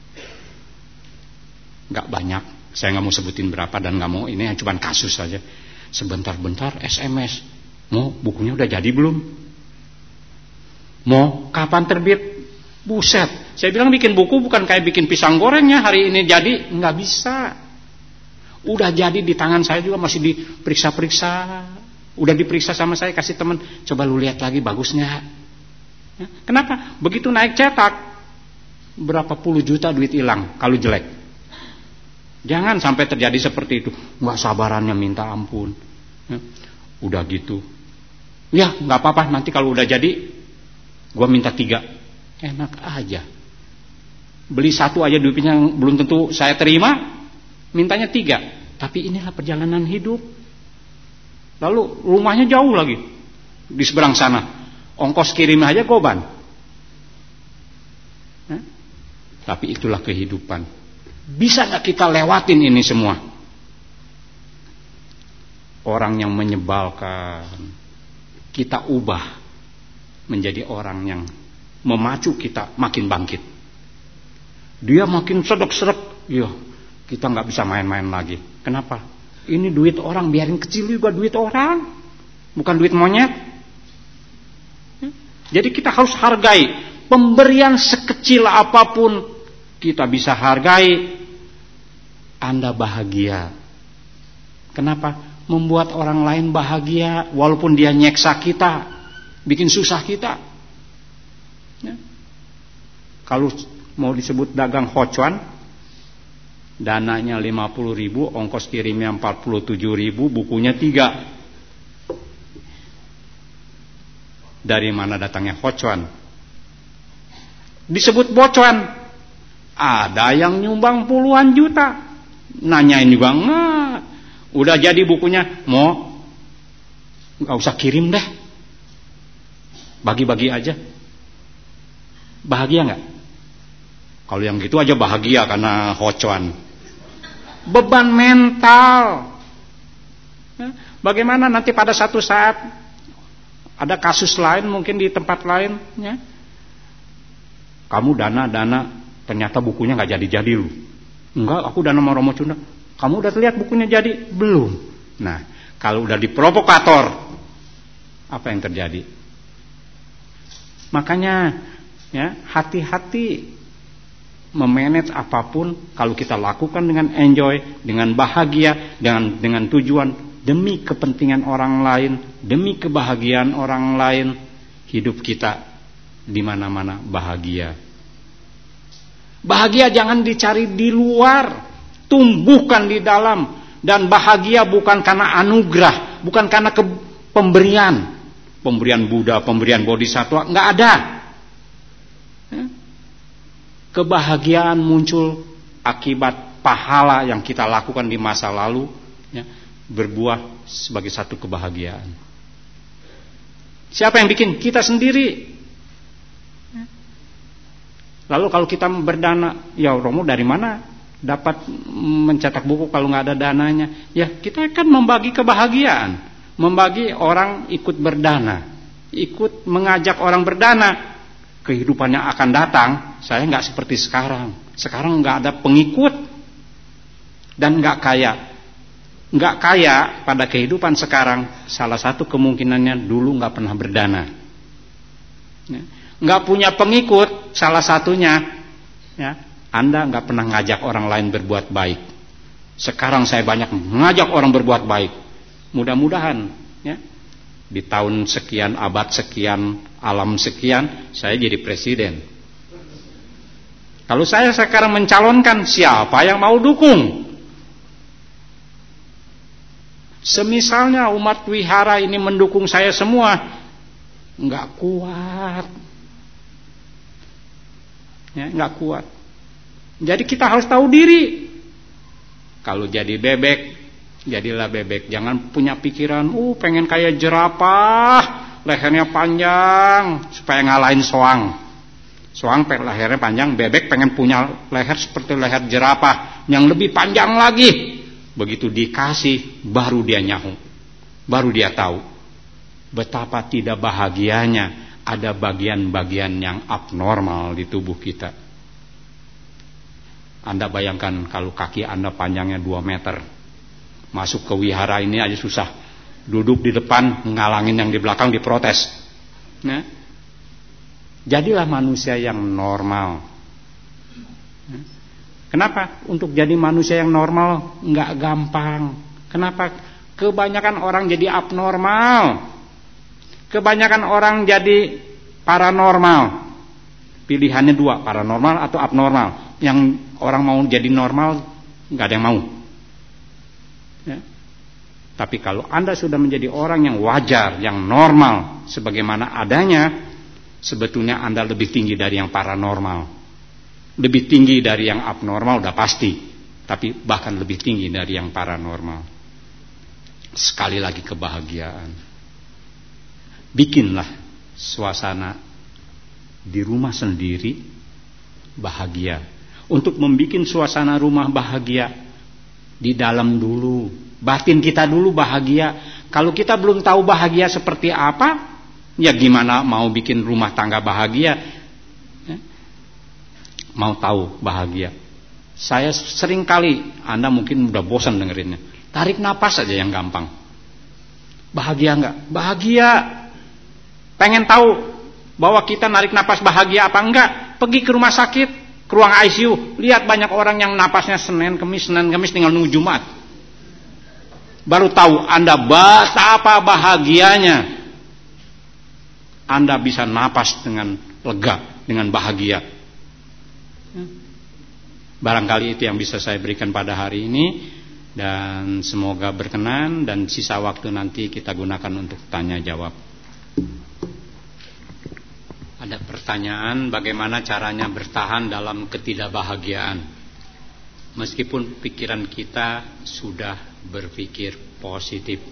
Gak banyak, saya gak mau sebutin berapa dan gak mau, ini cuma kasus saja. Sebentar-bentar S M S, mau bukunya udah jadi belum? Mau kapan terbit? Buset, saya bilang bikin buku bukan kayak bikin pisang gorengnya hari ini jadi, nggak bisa. Udah jadi di tangan saya juga masih diperiksa-periksa. Udah diperiksa sama saya, kasih teman, coba lu lihat lagi bagus nggak? Ya, kenapa? Begitu naik cetak, berapa puluh juta duit hilang kalau jelek. Jangan sampai terjadi seperti itu. Nggak sabarannya minta ampun. Ya, udah gitu. Ya nggak apa-apa, nanti kalau udah jadi gua minta tiga, enak aja. Beli satu aja duitnya belum tentu saya terima, mintanya tiga. Tapi inilah perjalanan hidup. Lalu rumahnya jauh lagi di seberang sana, ongkos kirim aja goban. Nah, tapi itulah kehidupan. Bisa nggak kita lewatin ini semua? Orang yang menyebalkan kita ubah menjadi orang yang memacu kita makin bangkit. Dia makin sedek-sedek, ya kita nggak bisa main-main lagi. Kenapa? Ini duit orang, biarin kecil juga duit orang, bukan duit monyet. Jadi kita harus hargai pemberian sekecil apapun, kita bisa hargai. Anda bahagia. Kenapa? Membuat orang lain bahagia, walaupun dia nyeksa kita, bikin susah kita. Ya. Kalau mau disebut dagang hocuan, dananya lima puluh ribu, ongkos kirimnya empat puluh tujuh ribu, bukunya tiga. Dari mana datangnya hocuan? Disebut bocuan. Ada yang nyumbang puluhan juta, nanyain juga enggak. Udah jadi bukunya, mau nggak usah kirim deh, bagi-bagi aja. Bahagia nggak? Kalau yang gitu aja bahagia karena hocuan. Beban mental. Bagaimana nanti pada satu saat ada kasus lain mungkin di tempat lain, ya. Kamu dana-dana, ternyata bukunya nggak jadi-jadi lu. Enggak, aku dana sama Romo Cunda. Kamu udah lihat bukunya jadi? Belum. Nah, kalau udah diprovokator, apa yang terjadi? Makanya ya, hati-hati memanage apapun. Kalau kita lakukan dengan enjoy, dengan bahagia, dengan dengan tujuan demi kepentingan orang lain, demi kebahagiaan orang lain, hidup kita di mana-mana bahagia. Bahagia jangan dicari di luar, tumbuhkan di dalam. Dan bahagia bukan karena anugerah, bukan karena ke, pemberian, pemberian Buddha, pemberian Bodhisattva, nggak ada. Ya. Kebahagiaan muncul akibat pahala yang kita lakukan di masa lalu, ya, berbuah sebagai satu kebahagiaan. Siapa yang bikin? Kita sendiri. Lalu kalau kita berdana, ya Romo dari mana dapat mencetak buku kalau nggak ada dananya? Ya kita kan membagi kebahagiaan, membagi orang ikut berdana, ikut mengajak orang berdana. Kehidupan yang akan datang, saya nggak seperti sekarang. Sekarang nggak ada pengikut dan nggak kaya. Nggak kaya pada kehidupan sekarang, salah satu kemungkinannya dulu nggak pernah berdana. Ya. Nggak punya pengikut, salah satunya, ya, Anda nggak pernah ngajak orang lain berbuat baik. Sekarang saya banyak mengajak orang berbuat baik. Mudah-mudahan, ya, di tahun sekian, abad sekian, alam sekian, saya jadi presiden. Kalau saya sekarang mencalonkan, siapa yang mau dukung? Semisalnya umat wihara ini mendukung saya semua, nggak kuat, ya, nggak kuat. Jadi kita harus tahu diri. Kalau jadi bebek, jadilah bebek. Jangan punya pikiran, uh pengen kayak jerapah, lehernya panjang supaya ngalahin soang. Soang lehernya panjang, bebek pengen punya leher seperti leher jerapah yang lebih panjang lagi. Begitu dikasih, baru dia nyahu, baru dia tahu betapa tidak bahagianya ada bagian-bagian yang abnormal di tubuh kita. Anda bayangkan kalau kaki Anda panjangnya dua meter, masuk ke wihara ini aja susah, duduk di depan ngalangin yang di belakang diprotes. Nah, jadilah manusia yang normal. Kenapa? Untuk jadi manusia yang normal nggak gampang. Kenapa? Kebanyakan orang jadi abnormal. Kebanyakan orang jadi paranormal. Pilihannya dua, paranormal atau abnormal. Yang orang mau jadi normal nggak ada yang mau. Ya. Tapi kalau Anda sudah menjadi orang yang wajar, yang normal, sebagaimana adanya, sebetulnya Anda lebih tinggi dari yang paranormal. Lebih tinggi dari yang abnormal udah pasti, tapi bahkan lebih tinggi dari yang paranormal. Sekali lagi kebahagiaan. Bikinlah suasana di rumah sendiri bahagia. Untuk membuat suasana rumah bahagia, di dalam dulu, batin kita dulu bahagia. Kalau kita belum tahu bahagia seperti apa, ya gimana mau bikin rumah tangga bahagia? Mau tahu bahagia? Saya sering kali, Anda mungkin udah bosan dengerinnya, tarik napas aja yang gampang. Bahagia enggak? Bahagia. Pengen tahu bahwa kita narik napas bahagia apa enggak? Pergi ke rumah sakit, ke ruang I C U, lihat banyak orang yang napasnya Senin Kemis, Senin Kemis tinggal nunggu Jumat. Baru tahu Anda betapa bahagianya. Anda bisa napas dengan lega, dengan bahagia. Barangkali itu yang bisa saya berikan pada hari ini, dan semoga berkenan, dan sisa waktu nanti kita gunakan untuk tanya jawab. Ada pertanyaan, bagaimana caranya bertahan dalam ketidakbahagiaan meskipun pikiran kita sudah berpikir positif?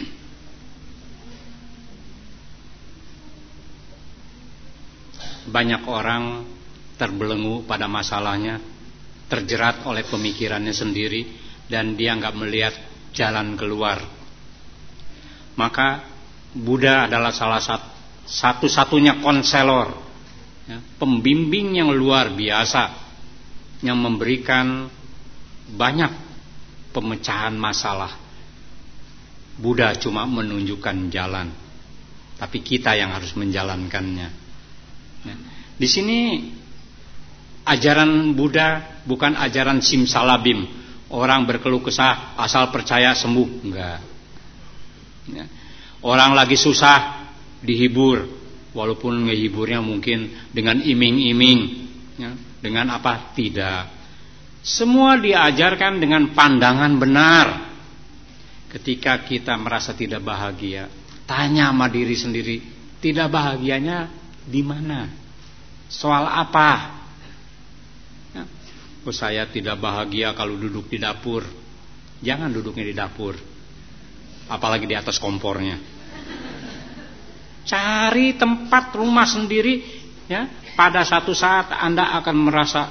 Banyak orang terbelenggu pada masalahnya, terjerat oleh pemikirannya sendiri, dan dia nggak melihat jalan keluar. Maka Buddha adalah salah satu satu-satunya konselor, ya, pembimbing yang luar biasa, yang memberikan banyak pemecahan masalah. Buddha cuma menunjukkan jalan, tapi kita yang harus menjalankannya. Ya. Di sini ajaran Buddha bukan ajaran simsalabim, orang berkeluh kesah asal percaya sembuh, enggak. Ya. Orang lagi susah dihibur, walaupun ngehiburnya mungkin dengan iming-iming, ya, dengan apa? Tidak. Semua diajarkan dengan pandangan benar. Ketika kita merasa tidak bahagia, tanya sama diri sendiri, tidak bahagianya di mana? Soal apa? Ya. Oh, saya tidak bahagia kalau duduk di dapur. Jangan duduknya di dapur, apalagi di atas kompornya. Cari tempat rumah sendiri, ya. Pada satu saat Anda akan merasa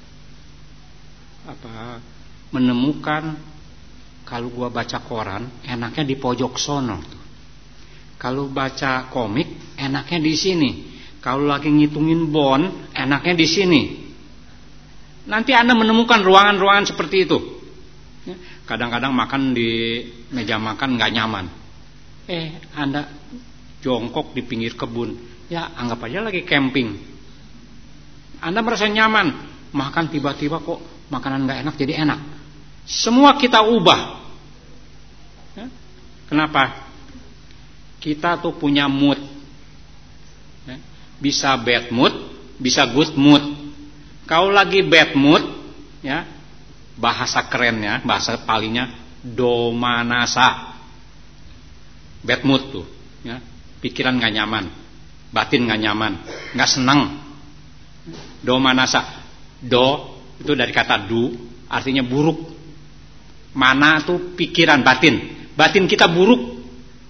apa? Menemukan kalau gua baca koran, enaknya di pojok sono tuh. Kalau baca komik, enaknya di sini. Kalau lagi ngitungin bon, enaknya di sini. Nanti Anda menemukan ruangan-ruangan seperti itu. Kadang-kadang makan di meja makan nggak nyaman. Eh, Anda jongkok di pinggir kebun. Ya, anggap aja lagi camping. Anda merasa nyaman. Makan tiba-tiba kok makanan nggak enak jadi enak. Semua kita ubah. Ya. Kenapa? Kita tuh punya mood. Ya. Bisa bad mood, bisa good mood. Kalau lagi bad mood, ya, bahasa kerennya, bahasa palingnya domanasa. Bad mood tuh, ya. Pikiran nggak nyaman, batin nggak nyaman, nggak senang. Domanasa. Do itu dari kata du, artinya buruk. Mana tuh pikiran, batin. Batin kita buruk.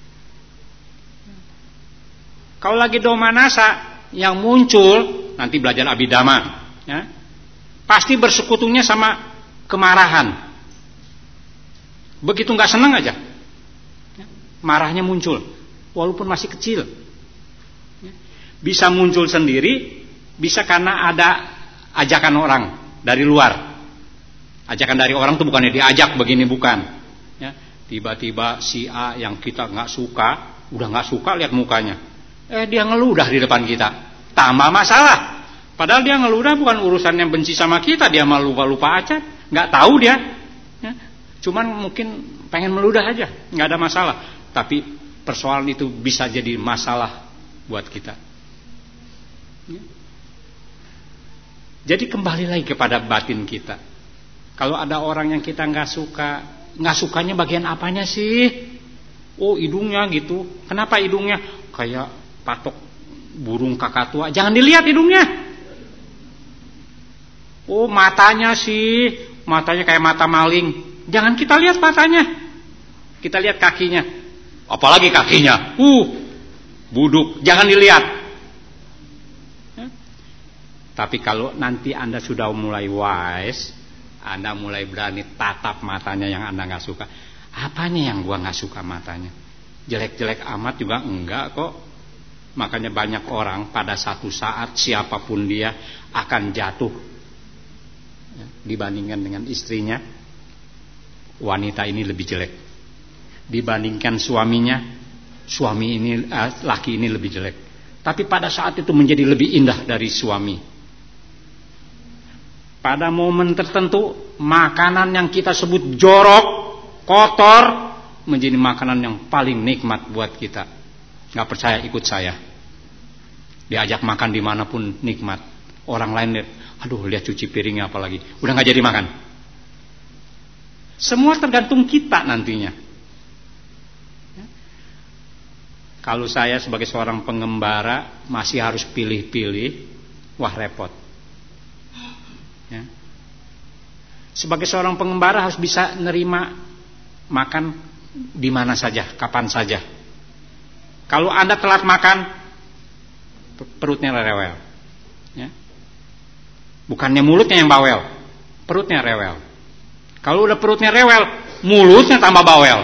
Kalau lagi domanasa, yang muncul nanti belajar abidama, ya, pasti bersekutunya sama kemarahan. Begitu nggak senang aja, marahnya muncul, walaupun masih kecil. Bisa muncul sendiri, bisa karena ada ajakan orang dari luar. Ajakan dari orang itu bukannya diajak begini, bukan. Ya, tiba-tiba si A yang kita nggak suka, udah nggak suka lihat mukanya, eh dia ngeludah di depan kita, tambah masalah. Padahal dia ngeludah bukan urusannya benci sama kita, dia malu lupa-lupa aja, nggak tahu dia. Ya, cuman mungkin pengen meludah aja, nggak ada masalah. Tapi persoalan itu bisa jadi masalah buat kita. Ya. Jadi kembali lagi kepada batin kita. Kalau ada orang yang kita nggak suka, nggak sukanya bagian apanya sih? Oh, hidungnya gitu. Kenapa hidungnya? Kayak patok burung kakatua. Jangan dilihat hidungnya. Oh, matanya sih, matanya kayak mata maling. Jangan kita lihat matanya. Kita lihat kakinya. Apalagi kakinya. Uh, buduk. Jangan dilihat. Tapi kalau nanti Anda sudah mulai wise, Anda mulai berani tatap matanya yang Anda nggak suka. Apanya yang gua nggak suka matanya? Jelek-jelek amat juga enggak kok. Makanya banyak orang pada satu saat siapapun dia akan jatuh ya, dibandingkan dengan istrinya. Wanita ini lebih jelek dibandingkan suaminya. Suami ini eh, laki ini lebih jelek. Tapi pada saat itu menjadi lebih indah dari suami. Pada momen tertentu, makanan yang kita sebut jorok, kotor, menjadi makanan yang paling nikmat buat kita. Gak percaya, ikut saya. Diajak makan dimanapun nikmat. Orang lain lihat, aduh lihat cuci piringnya apalagi, udah gak jadi makan. Semua tergantung kita nantinya. Kalau saya sebagai seorang pengembara masih harus pilih-pilih, wah repot. Ya. Sebagai seorang pengembara harus bisa nerima makan di mana saja, kapan saja. Kalau Anda telat makan, perutnya rewel. Ya. Bukannya mulutnya yang bawel, perutnya rewel. Kalau udah perutnya rewel, mulutnya tambah bawel.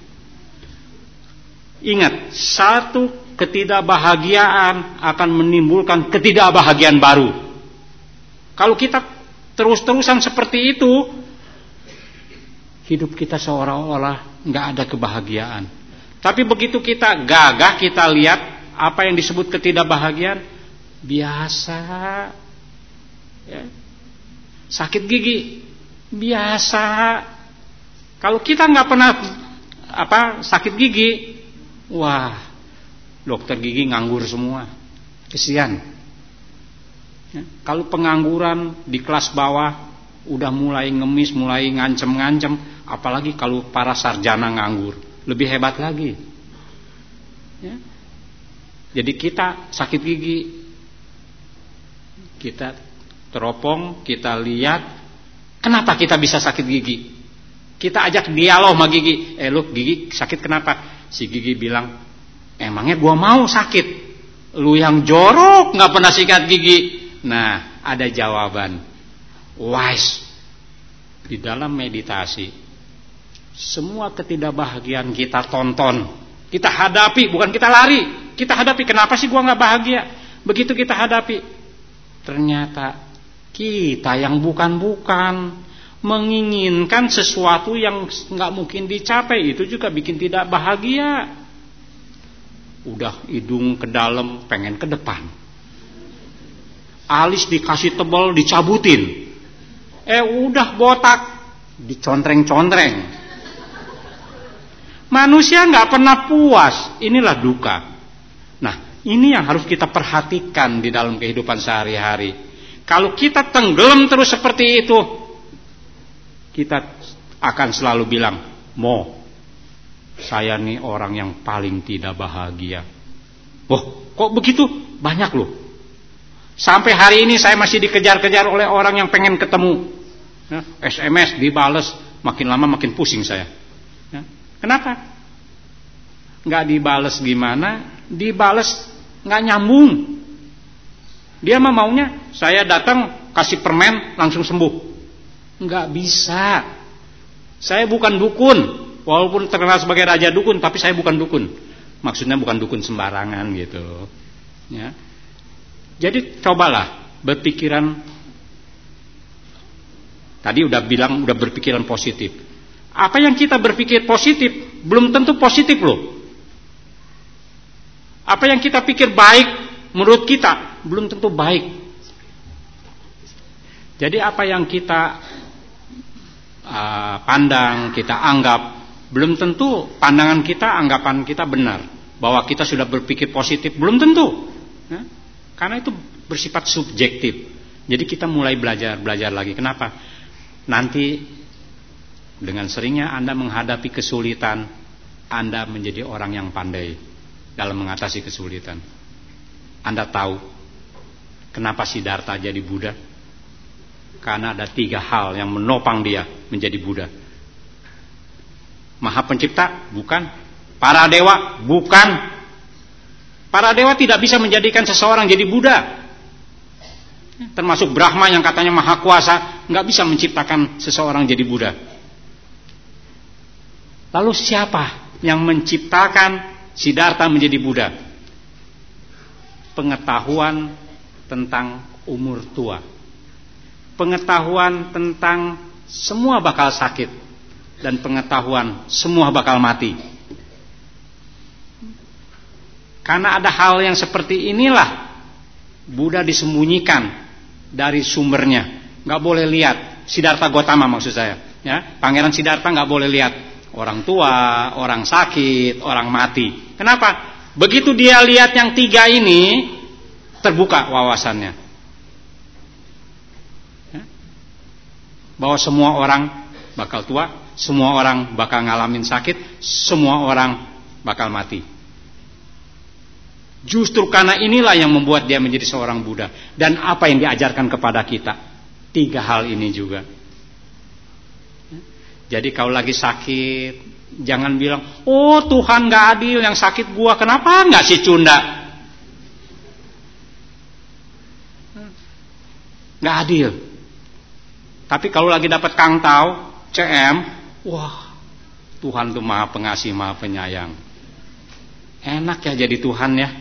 Ingat, satu ketidakbahagiaan akan menimbulkan ketidakbahagiaan baru. Kalau kita terus-terusan seperti itu, hidup kita seolah-olah nggak ada kebahagiaan. Tapi begitu kita gagah, kita lihat apa yang disebut ketidakbahagiaan, biasa. Ya. Sakit gigi, biasa. Kalau kita nggak pernah apa sakit gigi, wah, dokter gigi nganggur semua, kesian. Ya, kalau pengangguran di kelas bawah udah mulai ngemis, mulai ngancem-ngancem, apalagi kalau para sarjana nganggur, lebih hebat lagi. Ya. Jadi kita sakit gigi, Kita teropong, kita lihat, kenapa kita bisa sakit gigi? Kita ajak dialog sama gigi. Eh lu gigi sakit kenapa? Si gigi bilang, emangnya gua mau sakit? Lu yang jorok gak pernah sikat gigi. Nah, ada jawaban wise di dalam meditasi. Semua ketidakbahagiaan kita tonton, kita hadapi, bukan kita lari. Kita hadapi, kenapa sih gua gak bahagia? Begitu kita hadapi, ternyata kita yang bukan-bukan menginginkan sesuatu yang gak mungkin dicapai. Itu juga bikin tidak bahagia. Udah hidung ke dalam, pengen ke depan. Alis dikasih tebal, dicabutin. Eh udah botak, dicontreng-contreng. Manusia gak pernah puas. Inilah duka. Nah, ini yang harus kita perhatikan di dalam kehidupan sehari-hari. Kalau kita tenggelam terus seperti itu, kita akan selalu bilang, Mo, saya nih orang yang paling tidak bahagia. Oh, kok begitu? Banyak loh. Sampai hari ini saya masih dikejar-kejar oleh orang yang pengen ketemu. Ya, S M S dibales, makin lama makin pusing saya. Ya, kenapa? Nggak dibales gimana? Dibales nggak nyambung. Dia mah maunya saya datang kasih permen langsung sembuh. Nggak bisa. Saya bukan dukun. Walaupun terkenal sebagai raja dukun, tapi saya bukan dukun. Maksudnya bukan dukun sembarangan gitu. Ya. Jadi cobalah berpikiran. Tadi udah bilang udah berpikiran positif. Apa yang kita berpikir positif belum tentu positif loh. Apa yang kita pikir baik menurut kita belum tentu baik. Jadi apa yang kita uh, pandang, kita anggap, belum tentu pandangan kita, anggapan kita benar. Bahwa kita sudah berpikir positif, belum tentu. Ya? Karena itu bersifat subjektif. Jadi kita mulai belajar-belajar lagi. Kenapa? Nanti dengan seringnya Anda menghadapi kesulitan, Anda menjadi orang yang pandai dalam mengatasi kesulitan. Anda tahu kenapa Siddhartha jadi Buddha? Karena ada tiga hal yang menopang dia menjadi Buddha. Maha Pencipta? Bukan. Para dewa? Bukan. Para dewa tidak bisa menjadikan seseorang jadi Buddha. Termasuk Brahma yang katanya Maha Kuasa, nggak bisa menciptakan seseorang jadi Buddha. Lalu siapa yang menciptakan Siddhartha menjadi Buddha? Pengetahuan tentang umur tua, pengetahuan tentang semua bakal sakit, dan pengetahuan semua bakal mati. Karena ada hal yang seperti inilah Buddha disembunyikan dari sumbernya. Gak boleh lihat. Siddhartha Gautama maksud saya, ya, Pangeran Siddhartha gak boleh lihat orang tua, orang sakit, orang mati. Kenapa? Begitu dia lihat yang tiga ini, terbuka wawasannya, ya? Bahwa semua orang bakal tua, semua orang bakal ngalamin sakit, semua orang bakal mati. Justru karena inilah yang membuat dia menjadi seorang Buddha. Dan apa yang diajarkan kepada kita? Tiga hal ini juga. Jadi kalau lagi sakit, jangan bilang, oh Tuhan gak adil, yang sakit gua, kenapa gak si Cunda? Gak adil. Tapi kalau lagi dapat Kang Tao, C M, wah, Tuhan tuh maha pengasih, maha penyayang. Enak ya jadi Tuhan ya.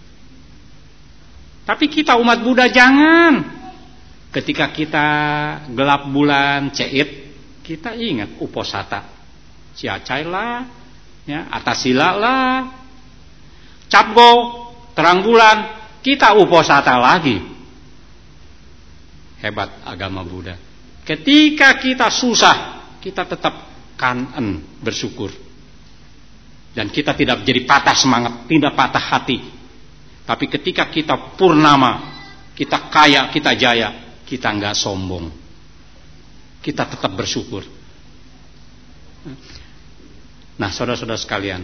Tapi kita umat Buddha jangan. Ketika kita gelap bulan ceit, kita ingat uposata, ciacai lah, ya, atasila lah, capgo, terang bulan, kita uposata lagi. Hebat agama Buddha. Ketika kita susah, kita tetap kanen, bersyukur. Dan kita tidak menjadi patah semangat, tidak patah hati. Tapi ketika kita purnama, kita kaya, kita jaya, kita enggak sombong. Kita tetap bersyukur. Nah, saudara-saudara sekalian,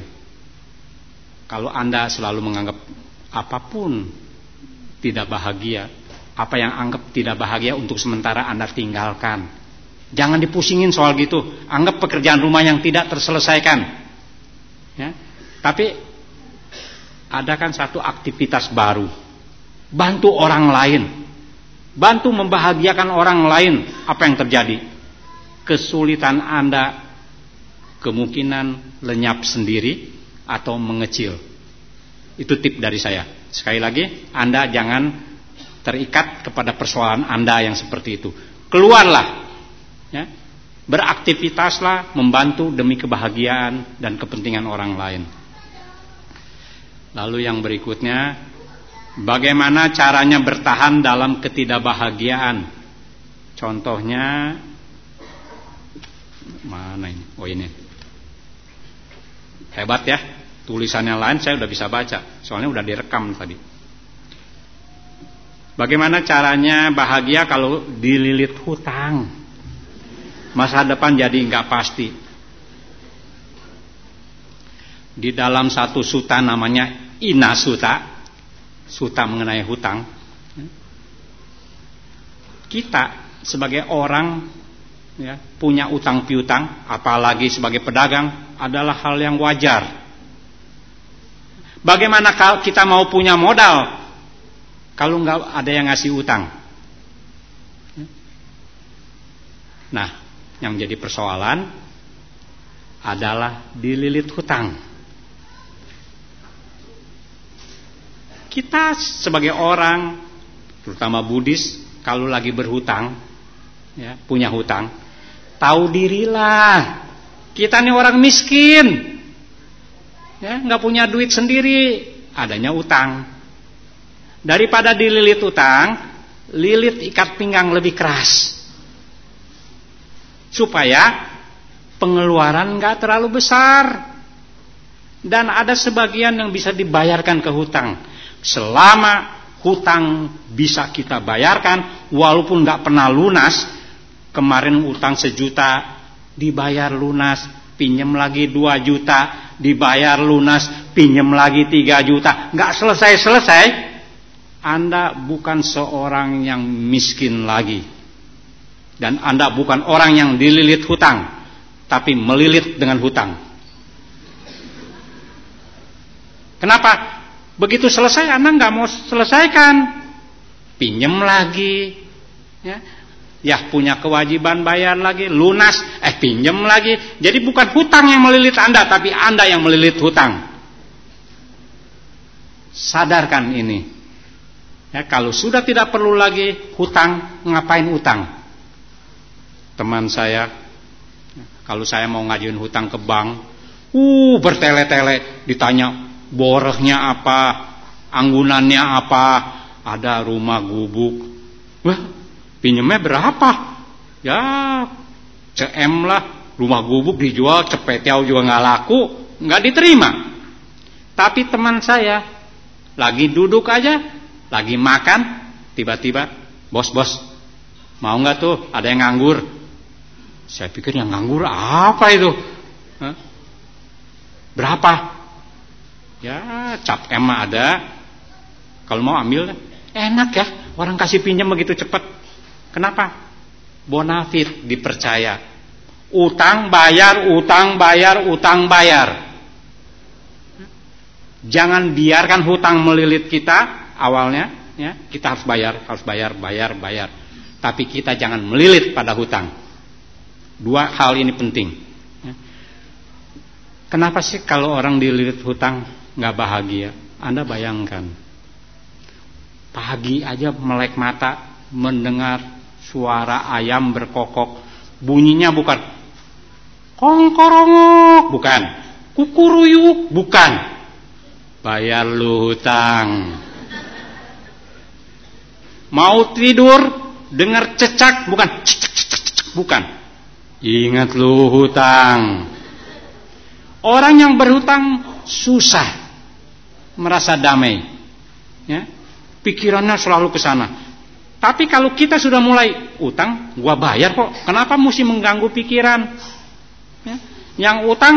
kalau Anda selalu menganggap apapun tidak bahagia, Apa yang anggap tidak bahagia untuk sementara Anda tinggalkan. Jangan dipusingin soal gitu. Anggap pekerjaan rumah yang tidak terselesaikan. Ya. Tapi adakan satu aktivitas baru. Bantu orang lain. Bantu membahagiakan orang lain. Apa yang terjadi? Kesulitan Anda kemungkinan lenyap sendiri atau mengecil. Itu tip dari saya. Sekali lagi, Anda jangan terikat kepada persoalan Anda yang seperti itu. Keluarlah, ya, beraktivitaslah membantu demi kebahagiaan dan kepentingan orang lain. Lalu yang berikutnya, bagaimana caranya bertahan dalam ketidakbahagiaan? Contohnya, mana ini? Oh ini, hebat ya, tulisannya lain saya udah bisa baca, soalnya udah direkam tadi. Bagaimana caranya bahagia kalau dililit hutang? Masa depan jadi nggak pasti. Di dalam satu suta namanya Ina Suta, suta mengenai hutang. Kita sebagai orang, ya, punya utang piutang, apalagi sebagai pedagang, adalah hal yang wajar. Bagaimana kalau kita mau punya modal kalau nggak ada yang ngasih utang? Nah, yang jadi persoalan adalah dililit hutang. Kita sebagai orang, terutama Buddhis, kalau lagi berhutang, ya, punya hutang, tahu dirilah. Kita ini orang miskin, ya, nggak punya duit sendiri, adanya utang. Daripada dililit utang, lilit ikat pinggang lebih keras. Supaya pengeluaran gak terlalu besar. Dan ada sebagian yang bisa dibayarkan ke hutang. Selama hutang bisa kita bayarkan, walaupun gak pernah lunas. Kemarin utang sejuta, dibayar lunas, pinjem lagi dua juta, dibayar lunas, pinjem lagi tiga juta. Gak selesai-selesai. Anda bukan seorang yang miskin lagi. Dan Anda bukan orang yang dililit hutang, tapi melilit dengan hutang. Kenapa? Begitu selesai Anda nggak mau selesaikan, pinjem lagi, ya, ya punya kewajiban bayar lagi, lunas, eh pinjem lagi. Jadi bukan hutang yang melilit Anda, tapi Anda yang melilit hutang. Sadarkan ini. Ya, kalau sudah tidak perlu lagi hutang, ngapain utang? Teman saya, kalau saya mau ngajuin hutang ke bank, uh bertele-tele, ditanya borehnya apa, anggunannya apa, ada rumah gubuk. Wah, pinjemnya berapa? Ya, C M lah, rumah gubuk dijual, cepetiau juga nggak laku, nggak diterima. Tapi teman saya lagi duduk aja, lagi makan, tiba-tiba, bos, bos, mau nggak tuh ada yang nganggur? Saya pikir yang nganggur apa itu? Hah? Berapa? Ya, cap M ada. Kalau mau ambil, enak ya. Orang kasih pinjam begitu cepat. Kenapa? Bonafit, dipercaya. Utang bayar, utang bayar, utang bayar. Jangan biarkan hutang melilit kita. Awalnya, ya, kita harus bayar, harus bayar, bayar, bayar. Tapi kita jangan melilit pada hutang. Dua hal ini penting. Ya. Kenapa sih kalau orang dililit hutang nggak bahagia? Anda bayangkan, pagi aja melek mata mendengar suara ayam berkokok, bunyinya bukan kongkorongok, bukan kukuruyuk, bukan. Bayar lu hutang. Mau tidur dengar cecak, bukan cecak, cecak, cecak, bukan. Ingat lu hutang. Orang yang berhutang susah merasa damai, ya. Pikirannya selalu ke sana. Tapi kalau kita sudah mulai utang, gua bayar kok. Kenapa mesti mengganggu pikiran? Ya. Yang utang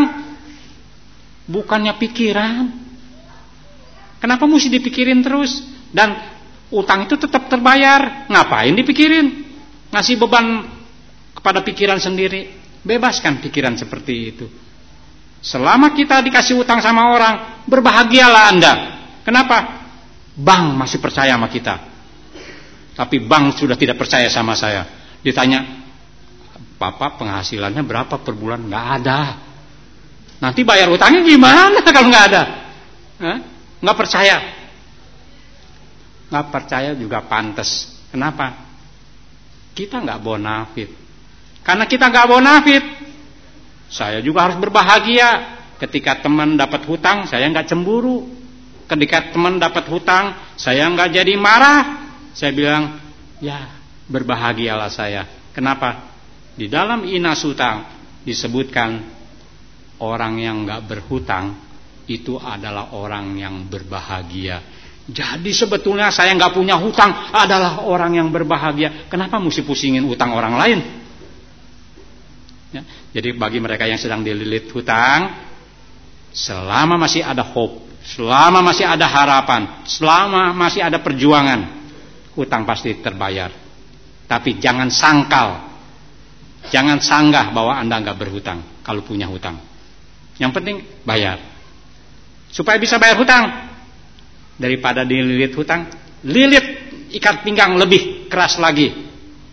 bukannya pikiran. Kenapa mesti dipikirin terus? Dan utang itu tetap terbayar. Ngapain dipikirin? Ngasih beban kepada pikiran sendiri. Bebaskan pikiran seperti itu. Selama kita dikasih utang sama orang, berbahagialah Anda. Kenapa? Bank masih percaya sama kita. Tapi bank sudah tidak percaya sama saya. Ditanya, Bapak penghasilannya berapa per bulan? Nggak ada. Nanti bayar utangnya gimana kalau nggak ada? Hah? Nggak percaya. Nggak percaya juga pantas. Kenapa? Kita nggak bonafit. Karena kita nggak bonafit, saya juga harus berbahagia. Ketika teman dapat hutang, saya nggak cemburu. Ketika teman dapat hutang, saya nggak jadi marah. Saya bilang, ya berbahagialah saya. Kenapa? Di dalam Inas Hutang disebutkan orang yang nggak berhutang itu adalah orang yang berbahagia. Jadi sebetulnya saya nggak punya hutang adalah orang yang berbahagia. Kenapa mesti pusingin hutang orang lain? Ya, jadi bagi mereka yang sedang dililit hutang, selama masih ada hope, selama masih ada harapan, selama masih ada perjuangan, hutang pasti terbayar. Tapi jangan sangkal, jangan sanggah bahwa Anda nggak berhutang kalau punya hutang. Yang penting bayar. Supaya bisa bayar hutang, daripada dililit hutang, lilit ikat pinggang lebih keras lagi.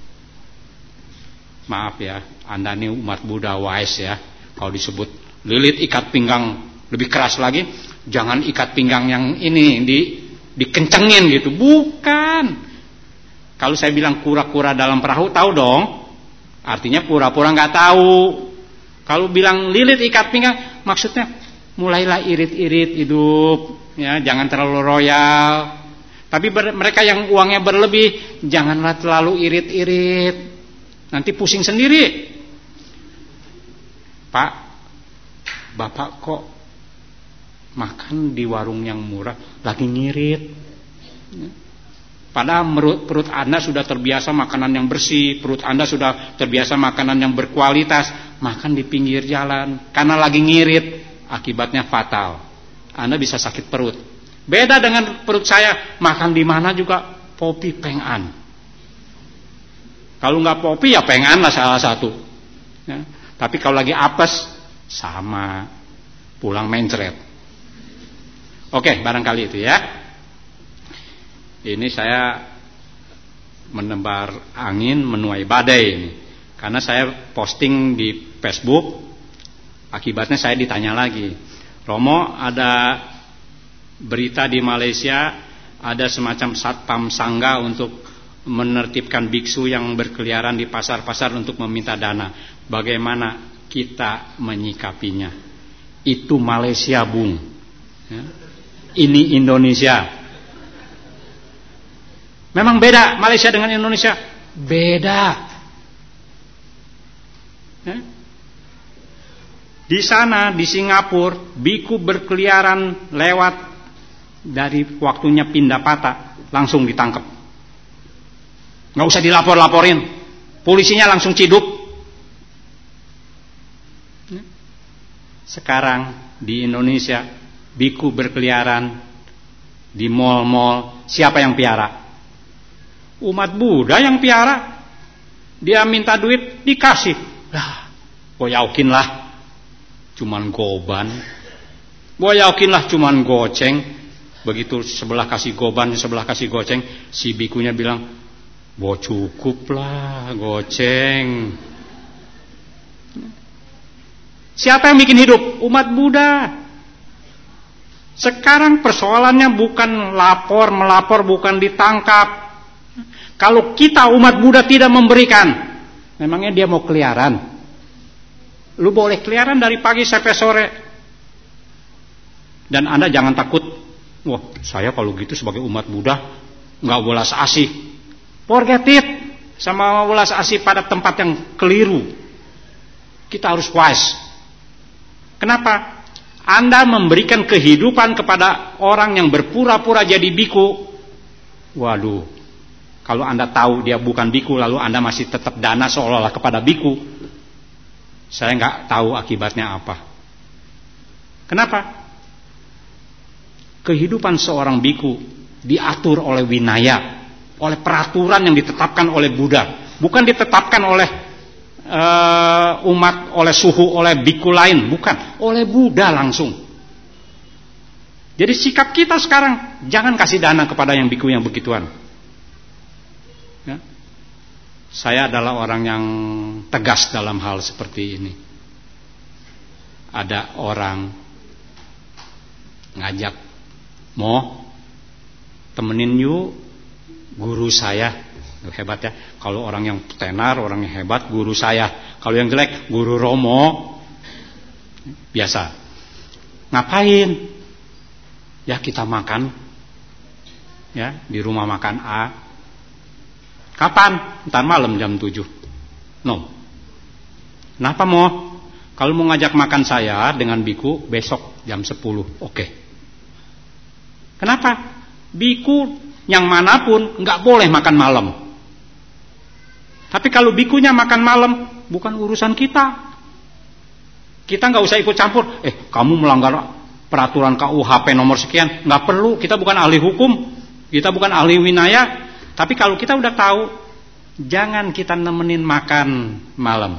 Maaf ya, Anda ini umat Buddha wise ya. Kalau disebut lilit ikat pinggang lebih keras lagi, jangan ikat pinggang yang ini di dikencengin gitu. Bukan. Kalau saya bilang kura-kura dalam perahu, tahu dong? Artinya pura-pura nggak tahu. Kalau bilang lilit ikat pinggang, maksudnya mulailah irit-irit hidup, ya, jangan terlalu royal. Tapi ber, mereka yang uangnya berlebih, janganlah terlalu irit-irit. Nanti pusing sendiri. Pak, Bapak kok makan di warung yang murah lagi ngirit? Padahal perut Anda sudah terbiasa makanan yang bersih, perut Anda sudah terbiasa makanan yang berkualitas, makan di pinggir jalan karena lagi ngirit, akibatnya fatal. Anda bisa sakit perut. Beda dengan perut saya, makan di mana juga popi pengan. Kalau nggak popi ya pengan lah salah satu. Ya. Tapi kalau lagi apes sama, pulang mencret. Oke, barangkali itu ya. Ini saya menebar angin menuai badai ini. Karena saya posting di Facebook, akibatnya saya ditanya lagi, Romo, ada berita di Malaysia, ada semacam satpam sangga untuk menertibkan biksu yang berkeliaran di pasar-pasar untuk meminta dana. Bagaimana kita menyikapinya? Itu Malaysia, Bung. Ya. Ini Indonesia. Memang beda Malaysia dengan Indonesia. Beda. Ya. Di sana, di Singapura, biku berkeliaran lewat dari waktunya pindah patah, langsung ditangkap. Nggak usah dilapor-laporin, polisinya langsung ciduk. Sekarang di Indonesia, biku berkeliaran di mal-mal, siapa yang piara? Umat Buddha yang piara. Dia minta duit, dikasih. Lah, gue yakin lah, cuman goban. Gue yakin lah, cuman goceng. Begitu sebelah kasih goban, sebelah kasih goceng, si bikunya bilang, "Bo cukup lah goceng." Siapa yang bikin hidup? Umat Buddha. Sekarang persoalannya bukan lapor, melapor, bukan ditangkap. Kalau kita umat Buddha tidak memberikan, memangnya dia mau keliaran? Lu boleh keliaran dari pagi sampai sore. Dan Anda jangan takut, wah saya kalau gitu sebagai umat Buddha nggak welas asih. Forget it sama welas asih pada tempat yang keliru. Kita harus wise. Kenapa? Anda memberikan kehidupan kepada orang yang berpura-pura jadi biku. Waduh, kalau Anda tahu dia bukan biku, lalu Anda masih tetap dana seolah-olah kepada biku, saya nggak tahu akibatnya apa. Kenapa? Kehidupan seorang biku diatur oleh winaya, oleh peraturan yang ditetapkan oleh Buddha, bukan ditetapkan oleh uh, umat, oleh suhu, oleh biku lain, bukan, oleh Buddha langsung. Jadi sikap kita sekarang, jangan kasih dana kepada yang biku yang begituan. Ya. Saya adalah orang yang tegas dalam hal seperti ini. Ada orang ngajak, mau temenin yuk guru saya. Hebat ya, kalau orang yang tenar, orang yang hebat, guru saya. Kalau yang jelek, guru Romo. Biasa. Ngapain? Ya kita makan, ya di rumah makan A. Kapan? Ntar malam jam tujuh. No. Kenapa mau? Kalau mau ngajak makan saya dengan biku besok jam sepuluh. Oke. Kenapa? Biku yang manapun nggak boleh makan malam. Tapi kalau bikunya makan malam, bukan urusan kita. Kita nggak usah ikut campur. Eh, kamu melanggar peraturan K U H P nomor sekian. Nggak perlu. Kita bukan ahli hukum. Kita bukan ahli winaya. Tapi kalau kita udah tahu, jangan kita nemenin makan malam.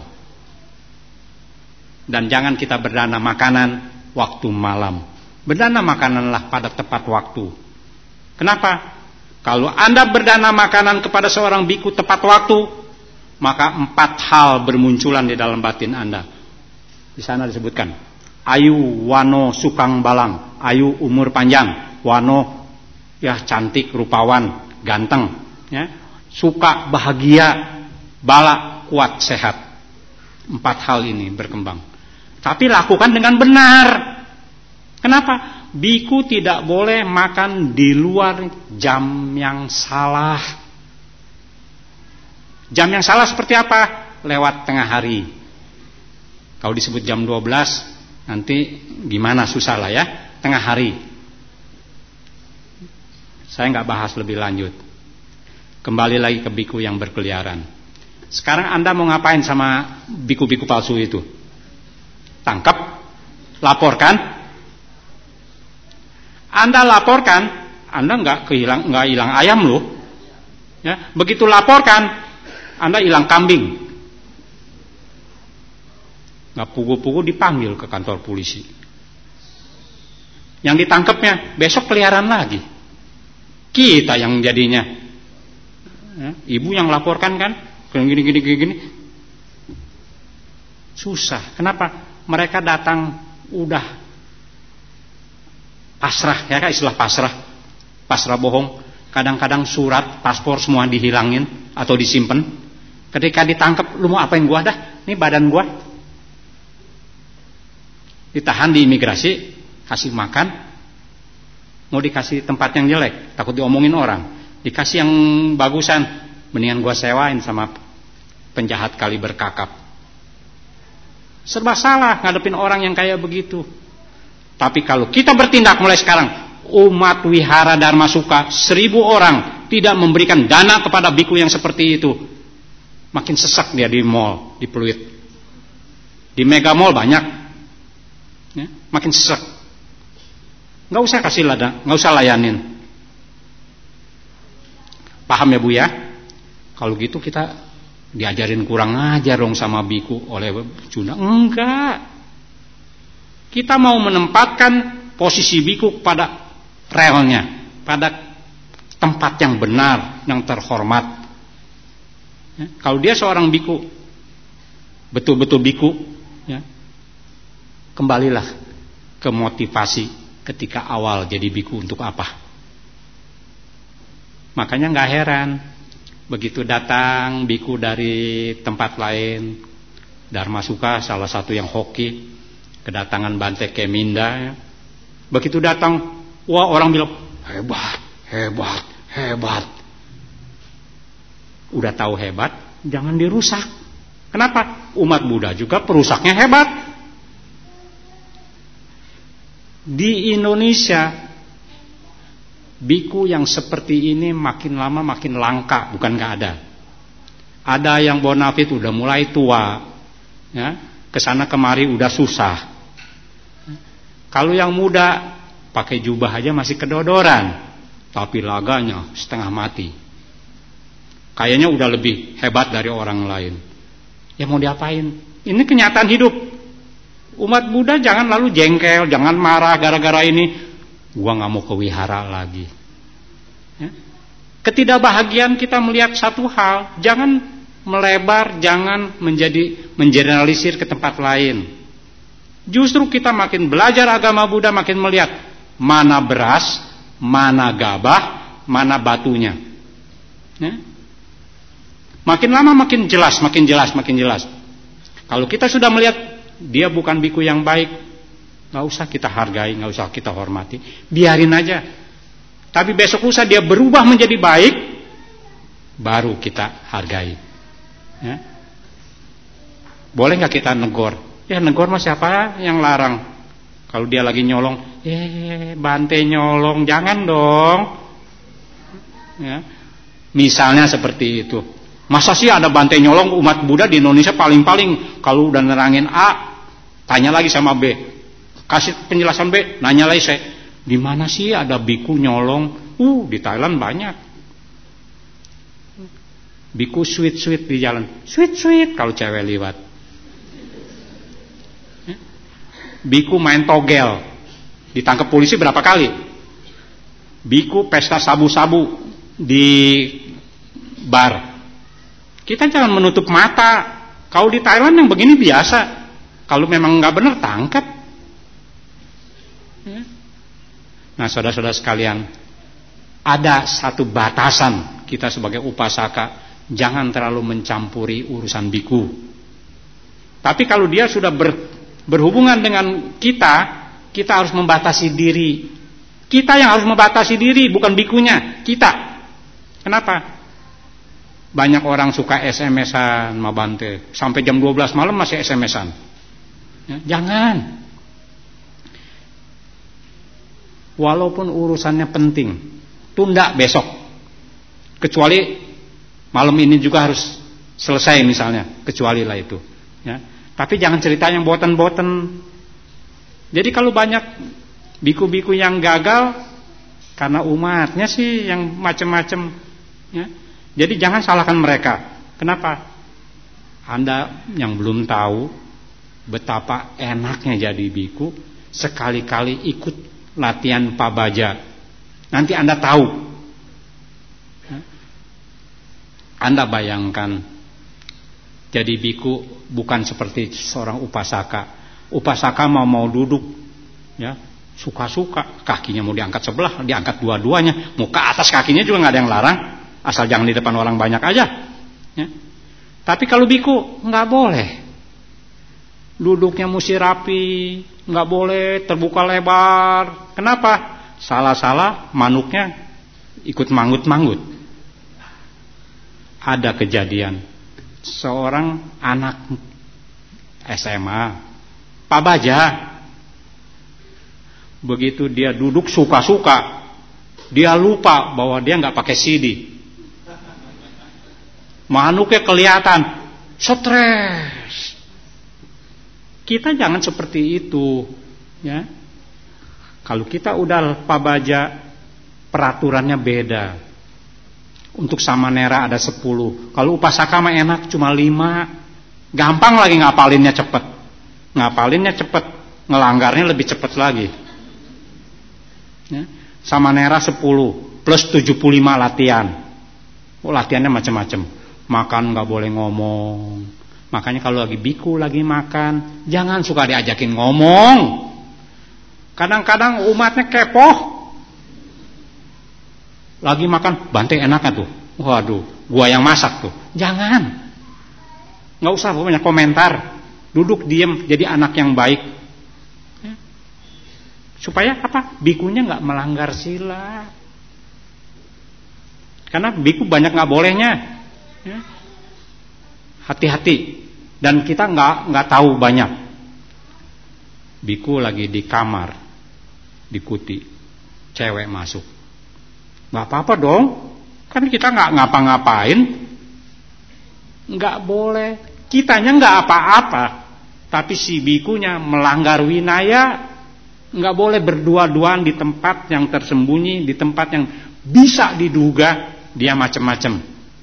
Dan jangan kita berdana makanan waktu malam. Berdana makananlah pada tepat waktu. Kenapa? Kalau Anda berdana makanan kepada seorang biku tepat waktu, maka empat hal bermunculan di dalam batin Anda. Di sana disebutkan, ayu wano sukang balang, ayu umur panjang, wano ya cantik, rupawan, ganteng. Ya, suka, bahagia, bala, kuat, sehat. Empat hal ini berkembang. Tapi lakukan dengan benar. Kenapa? Biku tidak boleh makan di luar jam yang salah. Jam yang salah seperti apa? Lewat tengah hari. Kalau disebut jam dua belas, nanti gimana, susah lah ya. Tengah hari. Saya nggak bahas lebih lanjut. Kembali lagi ke biku yang berkeliaran. Sekarang Anda mau ngapain sama biku-biku palsu itu? Tangkap, laporkan. Anda laporkan, Anda nggak kehilang, nggak hilang ayam loh. Ya, begitu laporkan, Anda hilang kambing. Nggak pugu-pugu dipanggil ke kantor polisi. Yang ditangkapnya besok keliaran lagi. Kita yang jadinya. Ya, ibu yang laporkan kan, gini gini gini gini. Susah. Kenapa? Mereka datang udah pasrah, ya kan istilah pasrah. Pasrah bohong. Kadang-kadang surat, paspor semua dihilangin atau disimpan. Ketika ditangkap, lu mau apain gua dah? Ini badan gua. Ditahan di imigrasi, kasih makan. Mau dikasih tempat yang jelek, takut diomongin orang. Dikasih yang bagusan, mendingan gua sewain sama penjahat kali berkakap. Serba salah ngadepin orang yang kayak begitu. Tapi kalau kita bertindak mulai sekarang, umat wihara Dharma Suka seribu orang tidak memberikan dana kepada biku yang seperti itu, makin sesak dia di mall, di Pluit, di Mega Mall banyak, ya, makin sesak. Nggak usah kasih lada, nggak usah layanin. Paham ya Bu ya? Kalau gitu kita diajarin kurang ajar dong sama biku oleh Juna. Enggak. Kita mau menempatkan posisi biku pada relnya, pada tempat yang benar, yang terhormat. Ya, kalau dia seorang biku, betul-betul biku, ya, kembalilah ke motivasi ketika awal jadi biku untuk apa. Makanya nggak heran begitu datang biku dari tempat lain, Dharma Suka salah satu yang hoki, kedatangan Bante Keminda, ya. Begitu datang, wah orang bilang hebat, hebat, hebat. Udah tahu hebat, jangan dirusak. Kenapa? Umat Buddha juga perusaknya hebat. Di Indonesia biku yang seperti ini makin lama makin langka, bukan nggak ada. Ada yang bonafit udah mulai tua, ya, kesana kemari udah susah. Kalau yang muda pakai jubah aja masih kedodoran, tapi laganya setengah mati. Kayaknya udah lebih hebat dari orang lain. Ya mau diapain? Ini kenyataan hidup. Umat Buddha jangan lalu jengkel, jangan marah gara-gara ini. Gua nggak mau ke wihara lagi. Ya. Ketidakbahagiaan kita melihat satu hal, jangan melebar, jangan menjadi mengeneralisir ke tempat lain. Justru kita makin belajar agama Buddha, makin melihat mana beras, mana gabah, mana batunya. Ya. Makin lama makin jelas, makin jelas, makin jelas. Kalau kita sudah melihat dia bukan biku yang baik, nggak usah kita hargai, nggak usah kita hormati, biarin aja. Tapi besok lusa dia berubah menjadi baik, baru kita hargai. Ya. Boleh nggak kita negor? Ya negor mah siapa yang larang? Kalau dia lagi nyolong, eh Bante nyolong, jangan dong. Ya. Misalnya seperti itu. Masa sih ada Bante nyolong? Umat Buddha di Indonesia paling-paling kalau udah nerangin A, tanya lagi sama B, kasih penjelasan B, nanya lagi saya, di mana sih ada biku nyolong? Uh, di Thailand banyak. Biku sweet-sweet di jalan, sweet-sweet kalau cewek liwat. Biku main togel, ditangkap polisi berapa kali? Biku pesta sabu-sabu di bar. Kita jangan menutup mata. Kalau di Thailand yang begini biasa. Kalau memang nggak benar tangkap. Nah, saudara-saudara sekalian, ada satu batasan kita sebagai upasaka, jangan terlalu mencampuri urusan biku. Tapi kalau dia sudah ber, berhubungan dengan kita, kita harus membatasi diri. Kita yang harus membatasi diri, bukan bikunya, kita. Kenapa? Banyak orang suka S M S-an sama Bante. Sampai jam dua belas malam masih S M S-an. Ya, jangan. Walaupun urusannya penting, tunda besok. Kecuali malam ini juga harus selesai misalnya. Kecuali lah itu. Ya. Tapi jangan cerita yang boten-boten. Jadi kalau banyak biku-biku yang gagal, karena umatnya sih yang macam-macam. Ya. Jadi jangan salahkan mereka. Kenapa? Anda yang belum tahu betapa enaknya jadi biku, sekali-kali ikut latihan pabaja. Nanti Anda tahu. Anda bayangkan jadi biku bukan seperti seorang upasaka. Upasaka mau mau duduk, ya suka-suka, kakinya mau diangkat sebelah, diangkat dua-duanya, mau ke atas kakinya juga nggak ada yang larang. Asal jangan di depan orang banyak aja. Ya. Tapi kalau biku nggak boleh. Duduknya mesti rapi, nggak boleh terbuka lebar. Kenapa? Salah-salah manuknya ikut manggut-manggut. Ada kejadian seorang anak S M A, pabaja. Begitu dia duduk suka-suka, dia lupa bahwa dia nggak pakai C D. Manuknya kelihatan stres. Kita jangan seperti itu, ya. Kalau kita udah pabaja, peraturannya beda. Untuk samanera ada sepuluh. Kalau upasaka mah enak cuma lima. Gampang lagi ngapalinnya cepet. Ngapalinnya cepet, ngelanggarnya lebih cepet lagi. Ya. Samanera sepuluh plus tujuh puluh lima latihan. Oh, latihannya macam-macam. Makan gak boleh ngomong. Makanya kalau lagi biku lagi makan, jangan suka diajakin ngomong. Kadang-kadang umatnya kepoh. Lagi makan, Bante enaknya tuh. Waduh, gua yang masak tuh. Jangan. Gak usah banyak komentar. Duduk diem, jadi anak yang baik. Ya. Supaya apa? Bikunya gak melanggar sila. Karena biku banyak gak bolehnya. Ya. Hati-hati. Dan kita nggak nggak tahu banyak. Biku lagi di kamar, di kuti, cewek masuk. Nggak apa-apa dong. Kan kita nggak ngapa-ngapain. Nggak boleh. Kitanya nggak apa-apa. Tapi si bikunya melanggar winaya. Nggak boleh berdua-duaan di tempat yang tersembunyi, di tempat yang bisa diduga dia macam-macam.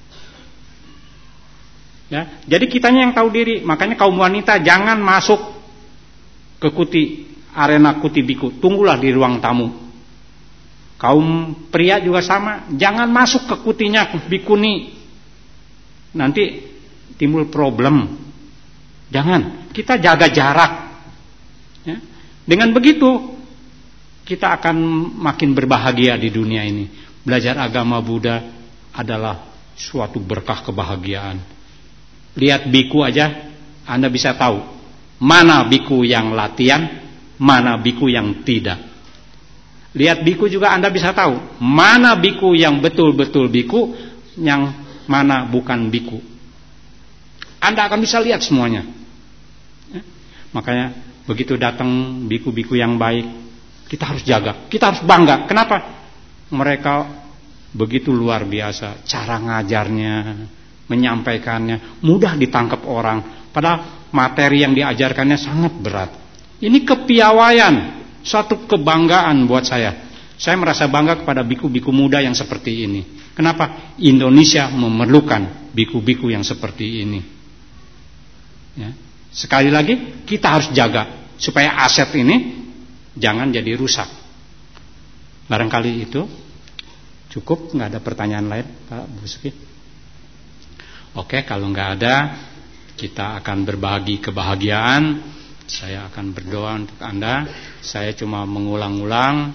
Ya, jadi kitanya yang tahu diri. Makanya kaum wanita jangan masuk ke kuti, arena kuti biku. Tunggulah di ruang tamu. Kaum pria juga sama, jangan masuk ke kutinya bikuni. Nanti timbul problem. Jangan, kita jaga jarak. Ya. Dengan begitu kita akan makin berbahagia di dunia ini. Belajar agama Buddha adalah suatu berkah kebahagiaan. Lihat biku aja, Anda bisa tahu mana biku yang latihan, mana biku yang tidak. Lihat biku juga Anda bisa tahu mana biku yang betul-betul biku, yang mana bukan biku. Anda akan bisa lihat semuanya. Ya? Makanya begitu datang biku-biku yang baik, kita harus jaga, kita harus bangga. Kenapa? Mereka begitu luar biasa, cara ngajarnya, menyampaikannya, mudah ditangkap orang. Padahal materi yang diajarkannya sangat berat. Ini kepiawaian, suatu kebanggaan buat saya. Saya merasa bangga kepada biku-biku muda yang seperti ini. Kenapa? Indonesia memerlukan biku-biku yang seperti ini. Ya. Sekali lagi, kita harus jaga supaya aset ini jangan jadi rusak. Barangkali itu cukup, nggak ada pertanyaan lain, Pak Buski? Oke, kalau nggak ada, kita akan berbagi kebahagiaan. Saya akan berdoa untuk Anda. Saya cuma mengulang-ulang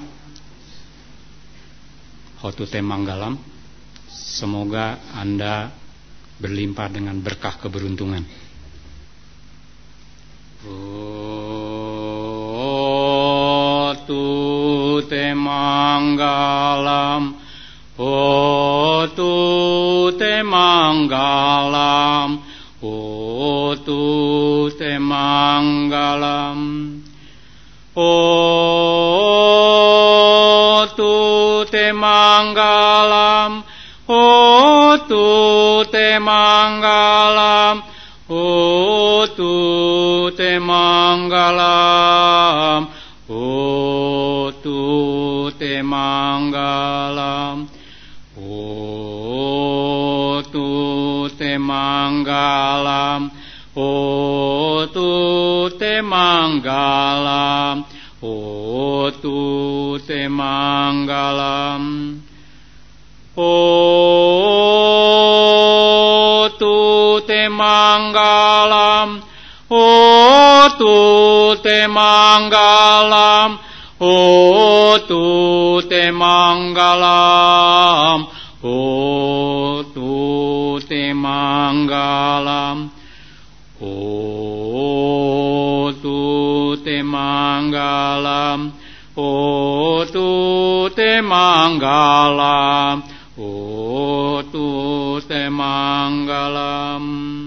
Hotu Te Manggalam. Semoga Anda berlimpah dengan berkah keberuntungan. Hotu Te Manggalam, Hotu Te Manggalam, Hotu Te Manggalam, Hotu Te Manggalam, Hotu Te Manggalam, Hotu Te Manggalam, Hotu Te Manggalam, Hotu Te Manggalam, Hotu Te Manggalam, Hotu Te Manggalam, Hotu Te Manggalam, Hotu Te Manggalam, Hotu Te Manggalam, Hotu Te Manggalam, Hotu Te Manggalam, Hotu Te Manggalam, Hotu Te Manggalam.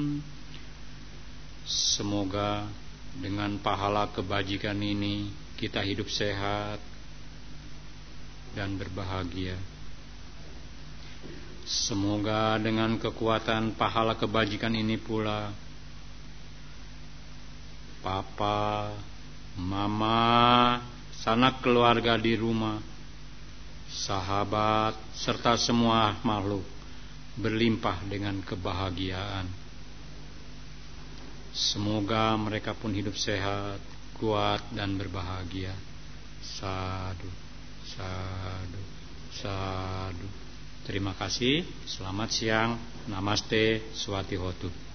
Semoga dengan pahala kebajikan ini kita hidup sehat dan berbahagia. Semoga dengan kekuatan pahala kebajikan ini pula Papa, Mama, sanak keluarga di rumah, sahabat, serta semua makhluk berlimpah dengan kebahagiaan. Semoga mereka pun hidup sehat, kuat dan berbahagia. Sadu, sadu, sadu. Terima kasih. Selamat siang. Namaste, Swati Hotu.